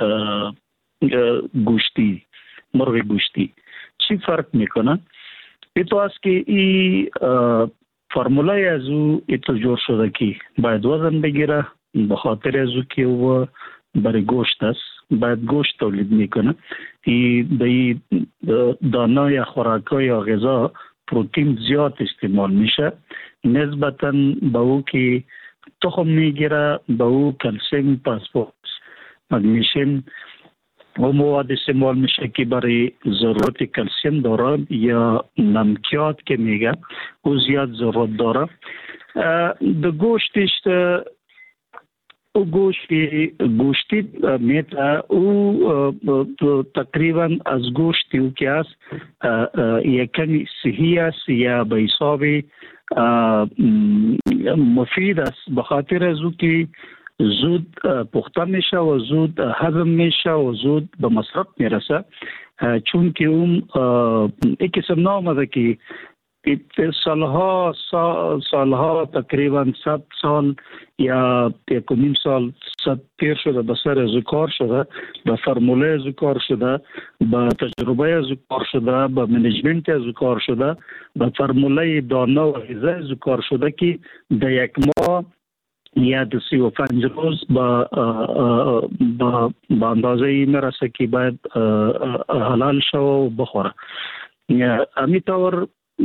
گوشتی، مرغ گوشتی چی فرق میکنه؟ ایتو است که ای فرمولای از او ایتو جور شده که باید وزن بگیره، به خاطر از او که او برای گوشت است، باید گوشت تولید میکنه. ای به دانه یا خوراکای یا غذا پروتئین زیاد استعمال میشه نسبتا به او که تخم میگیره، به او کلسیم، فسفر، مگنیسیم و مواد استعمال میشه که برای ضرورت کلسیم داره یا نمکیات که میگه او زیاد ضرورت داره. د گوشتش او گوشتی گوشتی میتا او تقریبا از گوشتی او که است یکمی صحی است یا به حساب مفید است، به خاطر از او که زود پخته میشه و زود هضم میشه و زود به مصرف میرسه، چون که اون یک قسم نامده که سالها سالها تقریبا صد سال یا یک و نیم سال صد پیر شده، به سر از کار شده، به فرموله از کار شده، به تجربه از کار شده، به منیجمنت از کار شده، به فرموله دانه و غذا از کار شده که در یک ماه یا د سی و پنج روز با با با اندازه ای میرسه که باید حلال شو و بخوره. امیطور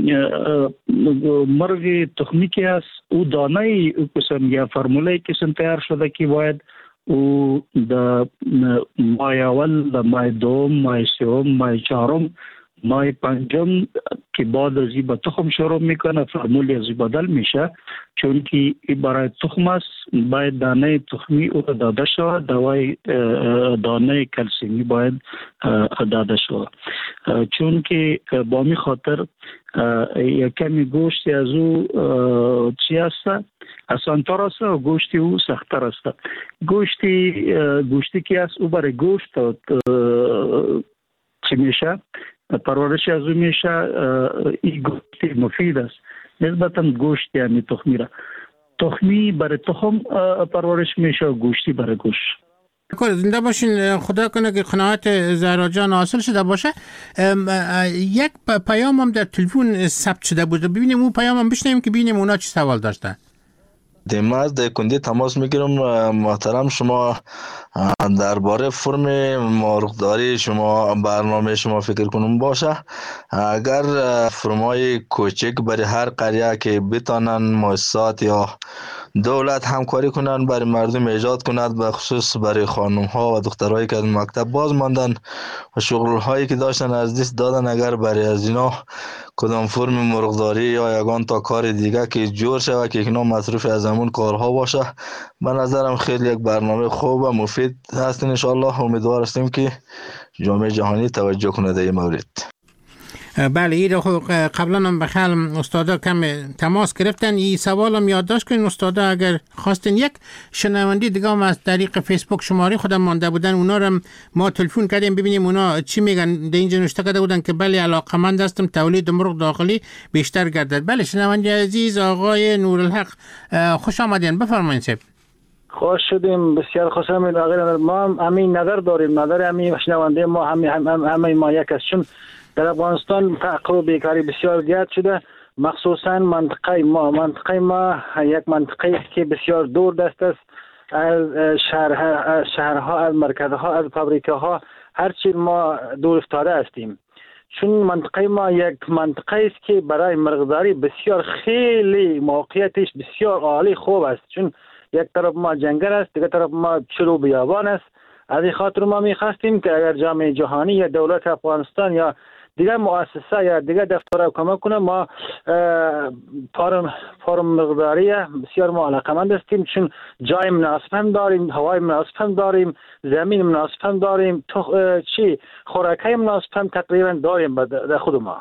مرغ تخمی که است او دانه ای قسم یا فرموله قسم تیار شده که باید او د ماه اول، د ماه دوم، ماه سوم، ماه چهارم، ماه پنجم که بعد از این به تخم شروع میکنه فرمولی از این بدل میشه، چون که برای تخم است باید دانه تخمی او داده شود، دوای دانه کلسیمی باید داده شود، چون که با می خاطر یکمی گوشت از او چی است آسان‌تر است و گوشتی او سخت‌تر است. گوشتی گوشتی که است او برای گوشت چی میشه پرورش از او میشه، این گوشت مفید است نسبتا گوشت یعنی تخمی را. تخمی برای تخم پرورش میشه و گوشتی برای گوشت. زنده باشین، خدا کنه که قناعت زهرا جان حاصل شده باشه. یک پیام هم در تلفن ثبت شده بود، ببینیم اون پیام هم بشنویم که ببینیم اونا چی سوال داشتن. دیماز در کندی تماس میگیرم. محترم شما درباره فرم مرغداری شما برنامه شما فکر کنم باشه، اگر فرمای کوچک برای هر قریه که بتانن مؤسسات یا دولت همکاری کنن برای مردم ایجاد کند، به خصوص برای خانم ها و دخترایی که از مکتب باز ماندن و شغل هایی که داشتن از دست دادن، اگر برای از اینا کدام فرم مرغداری یا یگان تا کار دیگه که جور شود که اینا مصروف از همون کارها باشه، به نظرم خیلی یک برنامه خوب و مفید هست. ان شاء الله امیدوار هستیم که جامعه جهانی توجه کنه در این مورد. بله این رو قبلا هم بخیال استادا کم تماس گرفتن. این سوالم یادداشت کنین استادا اگر خواستین. یک شنوندی دیگه هم از طریق فیسبوک شماره خودم مانده بودن، اونا رو ما تلفن کردیم ببینیم اونا چی میگن. در اینجا نوشته کرده بودن که بله علاقمند هستم تولید مرغ داخلی بیشتر گردد. بله شنوندی عزیز آقای نورالحق خوش آمدین، بفرمایید. سب خوش شدیم، بسیار خوش آمدید آقای. ما همین نظر داریم، نظر همین شنونده ما همین همه ما یک است، چون در افغانستان فقر و بیکاری بسیار زیاد شده، مخصوصا منطقه ما منطقه ما یک منطقه است که بسیار دور دست است از شهرها شهرها از مرکزها از فابریکاها، هرچی ما دور افتاده هستیم. چون منطقه ما یک منطقه است که برای مرغداری بسیار خیلی موقعیتش بسیار عالی خوب است، چون یک طرف ما جنگل است، دیگر طرف ما چرو بیابان است. از این خاطر ما می‌خواستیم که اگر جامعه جهانی یا دولت افغانستان یا دیگر مؤسسه یا دیگر دفتر کمک کنه، ما فارم فارم مقداری بسیار ما علاقمند هستیم، چون جای مناسب هم داریم، هوای مناسب هم داریم، زمین مناسب هم داریم، تو چی خوراکی مناسب هم تقریبا داریم در خود ما.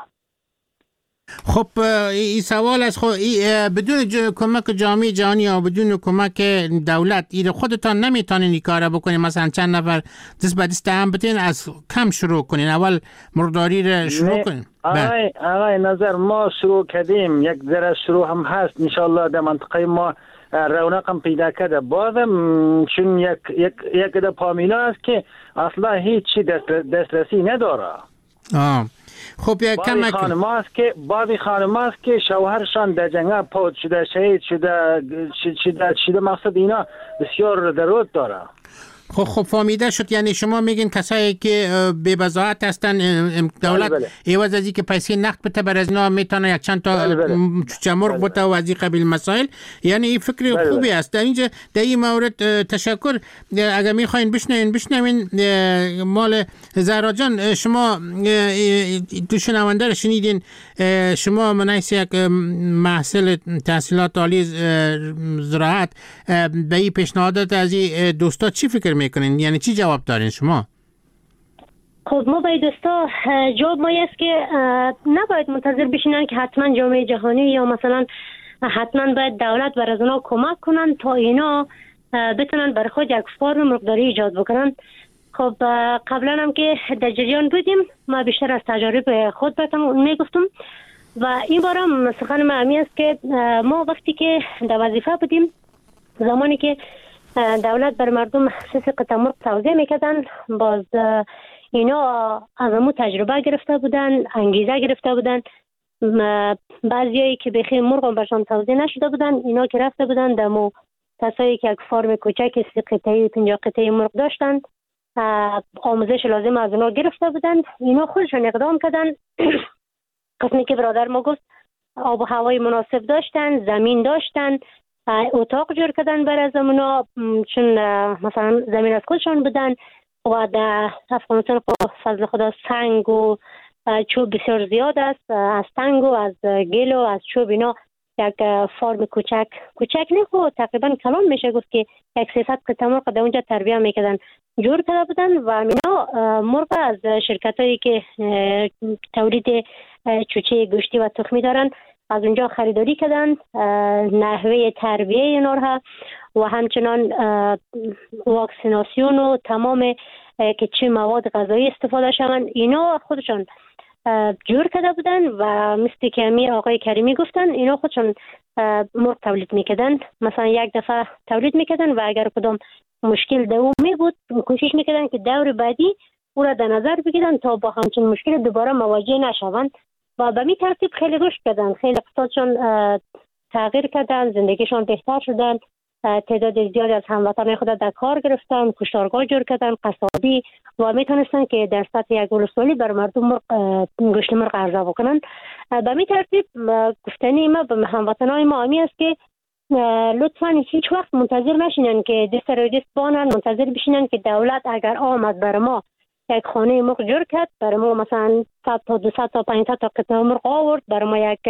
خب این سوال از خود بدون کمک جامعه جهانی یا بدون کمک دولت این خودتان نمیتونین این کار بکنین؟ مثلا چند نفر دست به دست هم بتین از کم شروع کنین، اول مرغداری رو شروع کنین. آقای آقای نظر ما شروع کردیم، یک ذره شروع هم هست انشالله در منطقه ما رونق هم پیدا کرده. بازم چون یک یک یک ده پامیلا است که اصلا هیچی دست دسترسی نداره. آه خب یک کمک خانم است که بعضی خانم است که شوهرشان در جنگ فوت شده، شهید شده شده شده مقصد اینا بسیار ضرورت داره. خب خب فهمیده شد. یعنی شما میگین کسایی که بی بضاعت هستن دولت عوض از اینکه پیسه نقد بده بر از اینا میتونه یک چند تا چوچه مرغ بده و از این قبیل مسائل. یعنی این فکر بله خوبی است. در اینجا در این مورد تشکر. اگر میخواین بشنوین بشنوین مال زهرا جان. شما دو شنونده رو شنیدین، شما منیس یک محصل تحصیلات عالی زراعت، به این پیشنهادات از این دوستا چی فکر میکنین؟ یعنی چی جواب دارین شما؟ خب ما باید دوستا جواب ما است که نباید منتظر بشینن که حتما جامعه جهانی یا مثلا حتما باید دولت بر از اونا کمک کنن تا اینا بتونن بر خود یک فارم مرغداری ایجاد بکنن. خب قبلا هم که در جریان بودیم، ما بیشتر از تجارب خود بهتون میگفتم و این بار هم سخن من همی است که ما وقتی که در وظیفه بودیم، زمانی که دولت بر مردم خصوص قطع مرغ توزیع میکردن، باز اینا از امو تجربه گرفته بودن، انگیزه گرفته بودن. بعضیایی که بخیر مرغ برشان توزیع نشده بودن، اینا که رفته بودن دمو کسایی که یک فارم کوچک سی قطعی پنجاه قطعی مرغ داشتن، آموزش لازم از اونا گرفته بودن، اینا خودشون اقدام کردن. قسمی که برادر ما گفت آب و هوای مناسب داشتن، زمین داشتن، اتاق جور کردن برای زمونا، چون مثلا زمین از خودشان بودن و در افغانستان فضل خدا سنگ و چوب بسیار زیاد است، از سنگ و از گل و از چوب اینا یک فارم کوچک کوچک نه خود تقریبا کلان میشه گفت که یک سیصد قطعه مرغ در اونجا تربیه میکردن، جور کرده بودن و اینا مرغ از شرکت هایی که تولید چوچه گوشتی و تخمی دارن از اونجا خریداری کردن، نحوه تربیه اینا و همچنان واکسیناسیون و تمام که چه مواد غذایی استفاده شوند اینا خودشون جور کرده بودن و مثل که امیر آقای کریمی گفتن اینا خودشون مرغ تولید میکردن. مثلا یک دفعه تولید میکردن و اگر کدام مشکل دومی بود کوشش میکردن که دور بعدی او را در نظر بگیرن تا با همچین مشکل دوباره مواجه نشوند و به می ترتیب خیلی رشد کردن، خیلی اقتصادشون تغییر کردن، زندگیشون بهتر شدن، تعداد زیادی از هموطنان خود در کار گرفتن، کشتارگاه جور کردن، قصابی و میتونستن که در سطح یک ولسوالی بر مردم گوشت مرغ عرضه بکنن. به می ترتیب گفتنی ما به هموطنان ما همی است که لطفا هیچ وقت منتظر نشینن که دست روی دست بانن، منتظر بشینن که دولت اگر آمد بر ما یک خانه مرغ جور کرد، برای ما مثلا صد تا دویست تا پانصد تا قطعه مرغ آورد، برای ما یک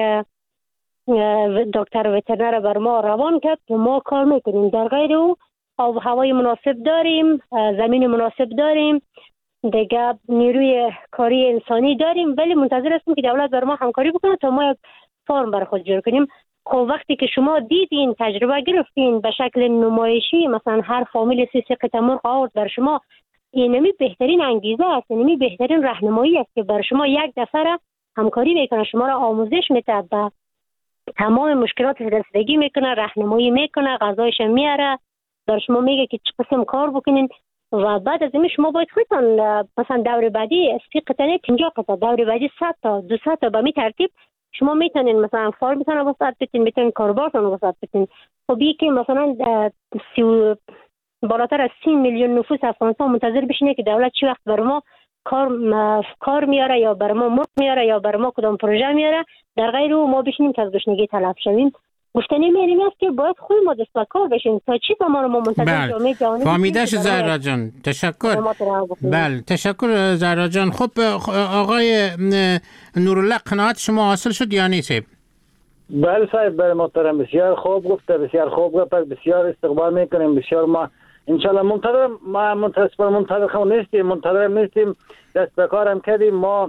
دکتر وترنر بر ما روان کرد که ما کار میکنیم. در غیر او آب و هوای مناسب داریم، زمین مناسب داریم، دیگه نیروی کاری انسانی داریم، ولی منتظر هستیم که دولت بر ما همکاری بکنه تا ما یک فرم بر خود جور کنیم. خب وقتی که شما دیدین، تجربه گرفتین به شکل نمایشی، مثلا هر فامیل سی سی قطعه مرغ آورد بر شما، اینمی بهترین انگیزه است، اینمی بهترین راهنمایی است که بر شما یک دفعه همکاری میکنه، شما را آموزش میده، به تمام مشکلات رسیدگی میکنه، راهنمایی میکنه، غذایش میاره، بر شما میگه که چه قسم کار بکنین و بعد از این شما باید خودتان مثلا دور بعدی سی قطعه پنجاه قطعه، دور بعدی صد تا دویست تا به می ترتیب شما میتونین مثلا فارم میتونن وسط بتین، میتونین کاربارتون وسط بتین. خب یکی مثلا سی بالاتر از سی میلیون نفوس افغانستان منتظر بشینه که دولت چی وقت بر ما کار کار میاره یا بر ما مرغ میاره یا بر ما کدام پروژه میاره، در غیر او ما بشینیم که از گشنگی تلف شویم. گفتنی میریم است که باید خود ما دست به کار بشیم تا چی زمان ما منتظر جامعه جهانی. فهمیده‌اش زهرا جان، تشکر. بله تشکر زهرا جان. خب آقای نورالله قناعت شما حاصل شد یا نیست؟ بله صاحب، بله محترم، بسیار خوب گفته، بسیار خوب گفته، بسیار استقبال میکنیم، بسیار ما انشالله منتظر ما منتظر منتظر خو نیستیم، منتظر نیستیم، دست به کارم کردیم، ما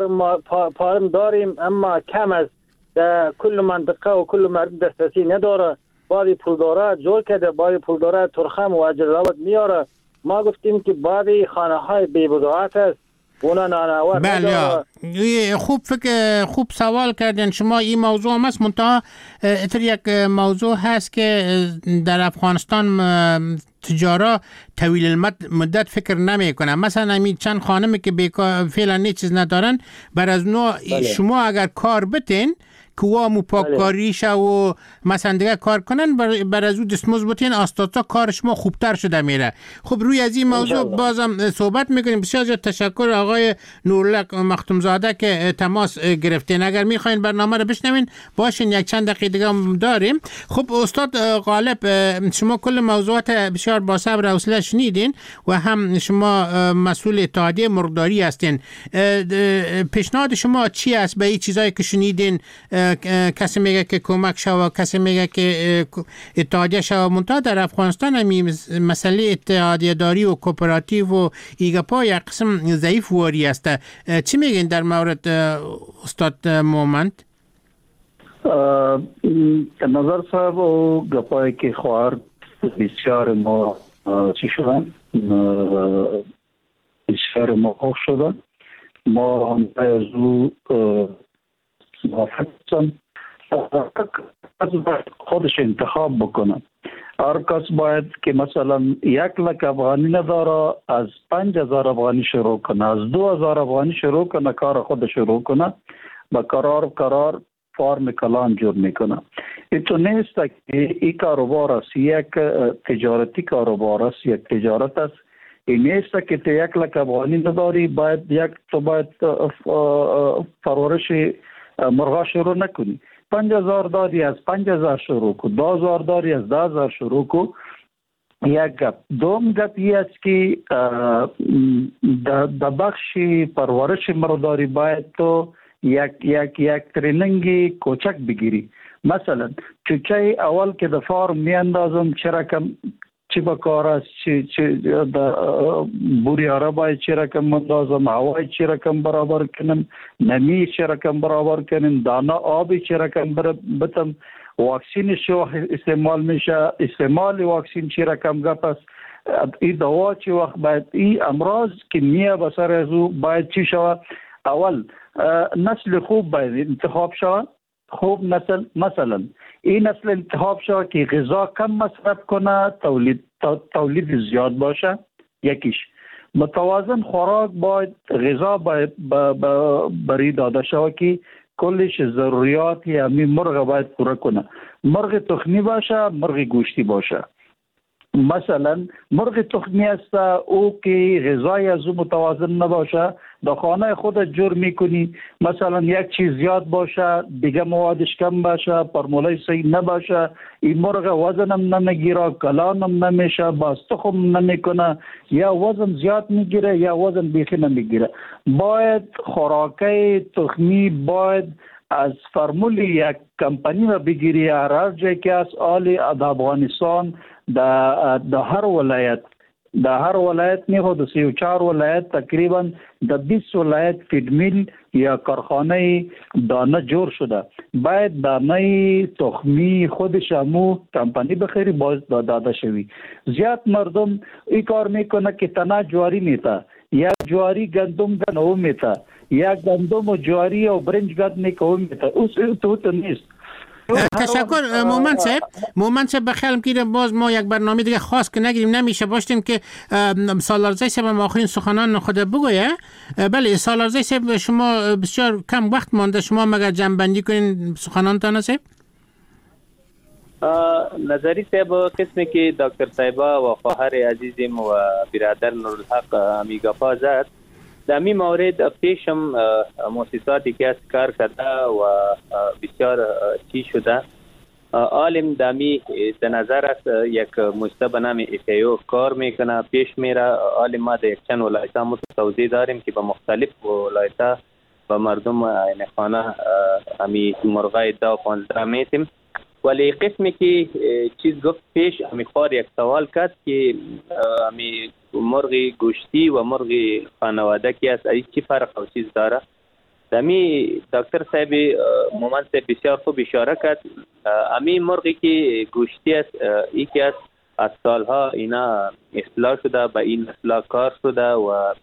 فارم داریم اما کم است، در کل منطقه و کل مردم دسترسی نداره، بعضی پولدارا جور کرده، بعضی پولدارا ترخم و اجرالات میاره. ما گفتیم که بعضی خانه های بی بضاعت است، اونا نانوار نداره. بله خوب فکر خوب سوال کردین شما. این موضوع هم هست، منتها اتر یک موضوع هست که در افغانستان تجارا طویل المدت فکر نمی کنن. مثلا همین چند خانمی که فعلا هیچ چیز ندارن، بر از نوع شما اگر کار بتین که وامو پاککاریش و مثلا دیگه کار کنن، بر, بر از او دستمزد بتین، آستاتا کار شما خوبتر شده میره. خب روی از این موضوع بازم صحبت میکنیم. بسیار زیاد تشکر آقای نورالله مختومزاده که تماس گرفتین. اگر میخواین برنامه رو بشنوین باشین، یک چند دقیقه دیگه هم داریم. خب استاد غالب، شما کل موضوعات بسیار با صبر و حوصله شنیدین و هم شما مسئول اتحادیه مرغداری هستین. پیشنهاد شما چی است به این چیزایی که شنیدین؟ کسی میگه که کمک شو، کسی میگه که اتحادیه شو، منتها در افغانستان همی مسئله اتحادیه داری و کوپراتیو و ایگپا یک قسم ضعیف واری است. چی میگین در مورد استاد مومند؟ نظر صاحب و گپایی که خواهر بسیار ما چی شدن، بسیار ما خوش شدن، ما هم از او موافق هستم. خودش انتخاب بکنه. هر کس باید که مثلا یک لک افغانی نداره، از پنج هزار افغانی شروع کنه، از دو هزار افغانی شروع کنه، کار خود شروع کنه، با قرار قرار فارم کلان جور میکنه. این تو نیست که این کاروبار است، یک تجارتی کاروبار است، یک تجارت است. این نیست که تو یک لک افغانی نداری باید یک تو باید پرورش مرغا شروع نکنی. پنج هزار داری از پنج هزار شروع کو، دو هزار داری از دو هزار شروع کو. یک گپ دوم گپ ای است که در بخش پرورش مرغداری باید تو یک یک یک تریننگی کوچک بگیری. مثلا چوچه اول که در فارم میاندازم چه رقم چی بکار است، چی چی بوری آره باید چی رقم مندازم، هوای چی رقم برابر کنم، نمی چی رقم برابر کنم، دانه آبی چی رقم بتم، واکسین شو استعمال میشه، استعمال واکسین چی رقم گپ است، این دوا چی وقت باید، این امراض که میه بسر از او باید چی شود. اول نسل خوب باید انتخاب شود، خوب نسل، مثلا این نسل انتخاب شود که غذا کم مصرف کنه، تولید تولید زیاد باشه. یکیش متوازن خوراک باید، غذا باید بری داده شود که کلش ضروریات همین مرغ باید پوره کنه. مرغ تخمی باشه، مرغ گوشتی باشه. مثلا مرغ تخمی است او که غذای از او متوازن نباشه، در خانه خود جور میکنی، مثلا یک چیز زیاد باشه، دیگه موادش کم باشه، فرموله صحیح نباشه، این مرغ وزنم نمیگیره، کلانم نمیشه، باز تخم نمیکنه، یا وزن زیاد میگیره یا وزن بیخی نمیگیره. باید خوراکه تخمی باید از فرمولی یک کمپانی را بگیری، هر جای که از آل افغانستان در هر ولایت در هر ولایت میخواد سی و چهار ولایت تقریبا در بیست ولایت فیدمیل یا کارخانه دانه جور شده. باید دانه تخمی خودش همو کمپانی بخیری باز داده شوی. زیاد مردم این کار میکنه که تنها جواری میتا یا جواری گندم گن او میتا یا گندم و جواری و برنج گند میکو میتا. اوس تو تو نیست. تشکر مومن صاحب. مومن صاحب بخیرم که باز ما یک برنامه دیگه خاص که نگیریم نمیشه باشیم که سالارزی صاحب آخرین سخنان خود بگویه. بله سالارزی صاحب شما بسیار کم وقت مانده، شما مگر جمع‌بندی کنین سخنانتان صاحب؟ نظری صاحب قسمی که دکتر صاحبا و خواهر عزیزم و برادر نورالحق امیگافا زد در می مورد پیشم مؤسساتی که از کار کرده و بسیار چی شده عالم دامی در نظر است یک مجتمع به نام ایفیو کار میکنه پیش میره. عالم ما در یک چند ولایت ها توضیح داریم که به مختلف ولایت ها و مردم این خانه همی مرغای دا و پانزده میتیم. ولی قسمی که چیز گفت پیش همی خوار یک سوال کرد که همی مرغی گوشتی و مرغی خانواده کی است، ای چی فرق و چیز داره؟ دمی دکتر صاحب مومن صاحب بسیار خوب اشاره کرد. امی مرغی که گوشتی است ای که است از سالها اینا اصلاح شده به این اصلاح کار شده و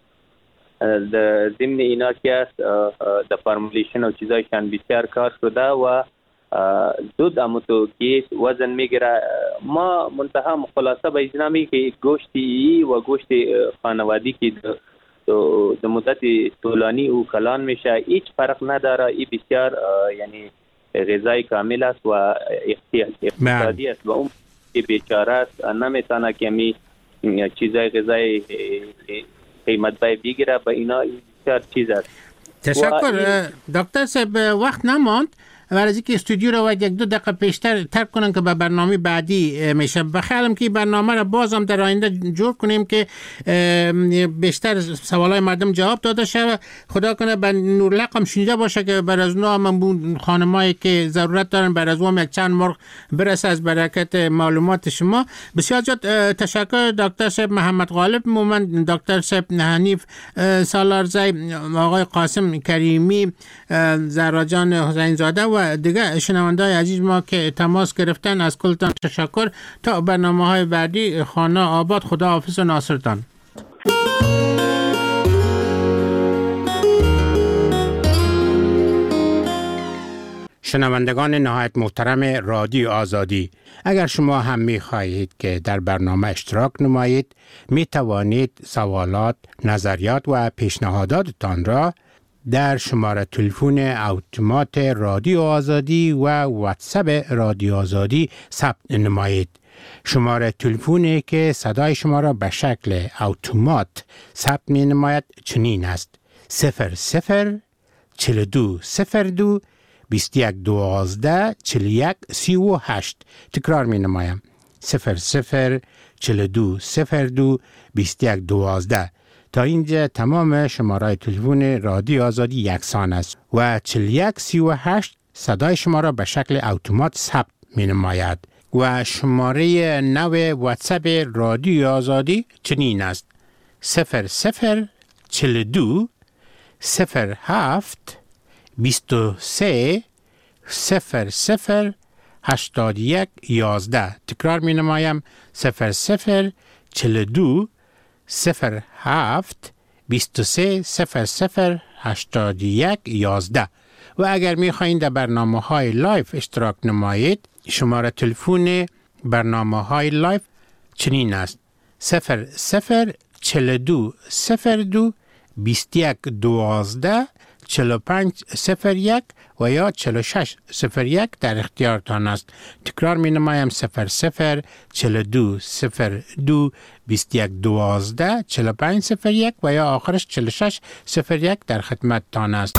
در ضمن اینا که است در فرمولیشن و چیزایشان بسیار کار شده و دود اموتو گیس وزن میگیره. ما منتها خلاصه به اجنامی که گوشتی و گوشت خانوادی که در مدت طولانی او کلان میشه هیچ فرق نداره. این بسیار یعنی غذای کامل است و اقتصادی است و اون که بیچاره است نمیتونه که می چیزای غذای قیمت بای بگیره به اینا بسیار چیز است. تشکر دکتر صاحب. وقت نماند برای از اینکه استودیو رو یک دو دقیقه پیشتر ترک کنم که به برنامه بعدی میشه. بخیرم که برنامه رو بازم در آینده جور کنیم که بیشتر سوالای مردم جواب داده شه. خدا کنه به نورالحق هم شنیده باشه که بر از اونا هم خانمایی که ضرورت دارن بر از اون یک چند مرغ برسه از برکت معلومات شما. بسیار زیاد تشکر دکتر صاحب محمد غالب مومن، دکتر صاحب حنیف سالارزی، آقای قاسم کریمی، زراجان حسین زاده و دیگه شنونده‌های عزیز ما که تماس گرفتن. از کلتان تشکر. تا برنامه‌های بعدی خانه آباد. خدا حافظ و ناصرتان. شنوندگان نهایت محترم رادیو آزادی، اگر شما هم می خواهید که در برنامه اشتراک نمایید می توانید سوالات، نظریات و پیشنهاداتتان را در شماره تلفن اتومات رادیو آزادی و واتساپ رادیو آزادی ثبت نمایید. شماره تلفنی که صدای شما را به شکل اتومات ثبت می نماید چنین است: صفر صفر چهل و دو صفر دو بیست و یک دوازده چهل و یک سی و هشت. تکرار می نمایم: صفر صفر چهل و دو صفر دو بیست و یک دوازده. تا اینجا تمام شماره تلفن رادیو آزادی یکسان است و چهل و یک سی و هشت صدای شما را به شکل اتومات ثبت می نماید. و شماره نو واتساپ رادیو آزادی چنین است: صفر صفر چهل و دو صفر هفت بیست و سه صفر صفر هشتاد و یک یازده. تکرار می نمایم: صفر صفر چهل و دو صفر هفت بیست و سه صفر صفر هشتاد و یک یازده. و اگر می خواهید در برنامه های لایف اشتراک نمایید، شماره تلفن برنامه های لایف چنین است: صفر صفر چهل و دو صفر دو بیست و یک دوازده چهل و پنج صفر یک و یا چهل و شش صفر یک در اختیارتان است. تکرار می نمایم: صفر صفر چهل و دو صفر دو بیست و یک دوازده چهل و پنج صفر یک و یا آخرش چهل و شش صفر یک در خدمتتان است.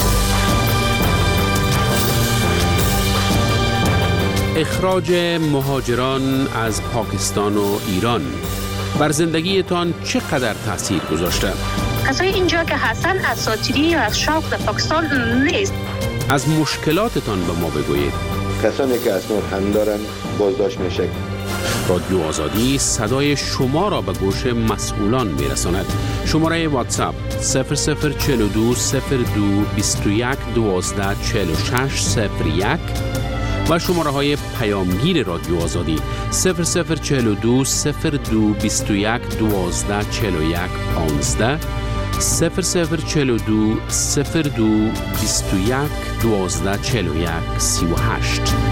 اخراج مهاجران از پاکستان و ایران بر زندگیتان چقدر تاثیر گذاشته؟ کسای اینجا که هستن اساطیری یا از شوق در پاکستان نیست. از مشکلاتتان به ما بگویید. کسانی که اسناد هم دارن بازداشت میشه. رادیو آزادی صدای شما را به گوش مسئولان میرساند. شماره واتساپ صفر صفر چهل و دو صفر دو بیست و یک دوازده چهل و شش صفر یک و شماره های پیامگیر رادیو آزادی صفر صفر چهل و دو صفر دو بیست و یک دوازده چهل و یک پانزده صفر صفر چهل و دو صفر دو بیست و یک دوازده چهل و یک سی و هشت.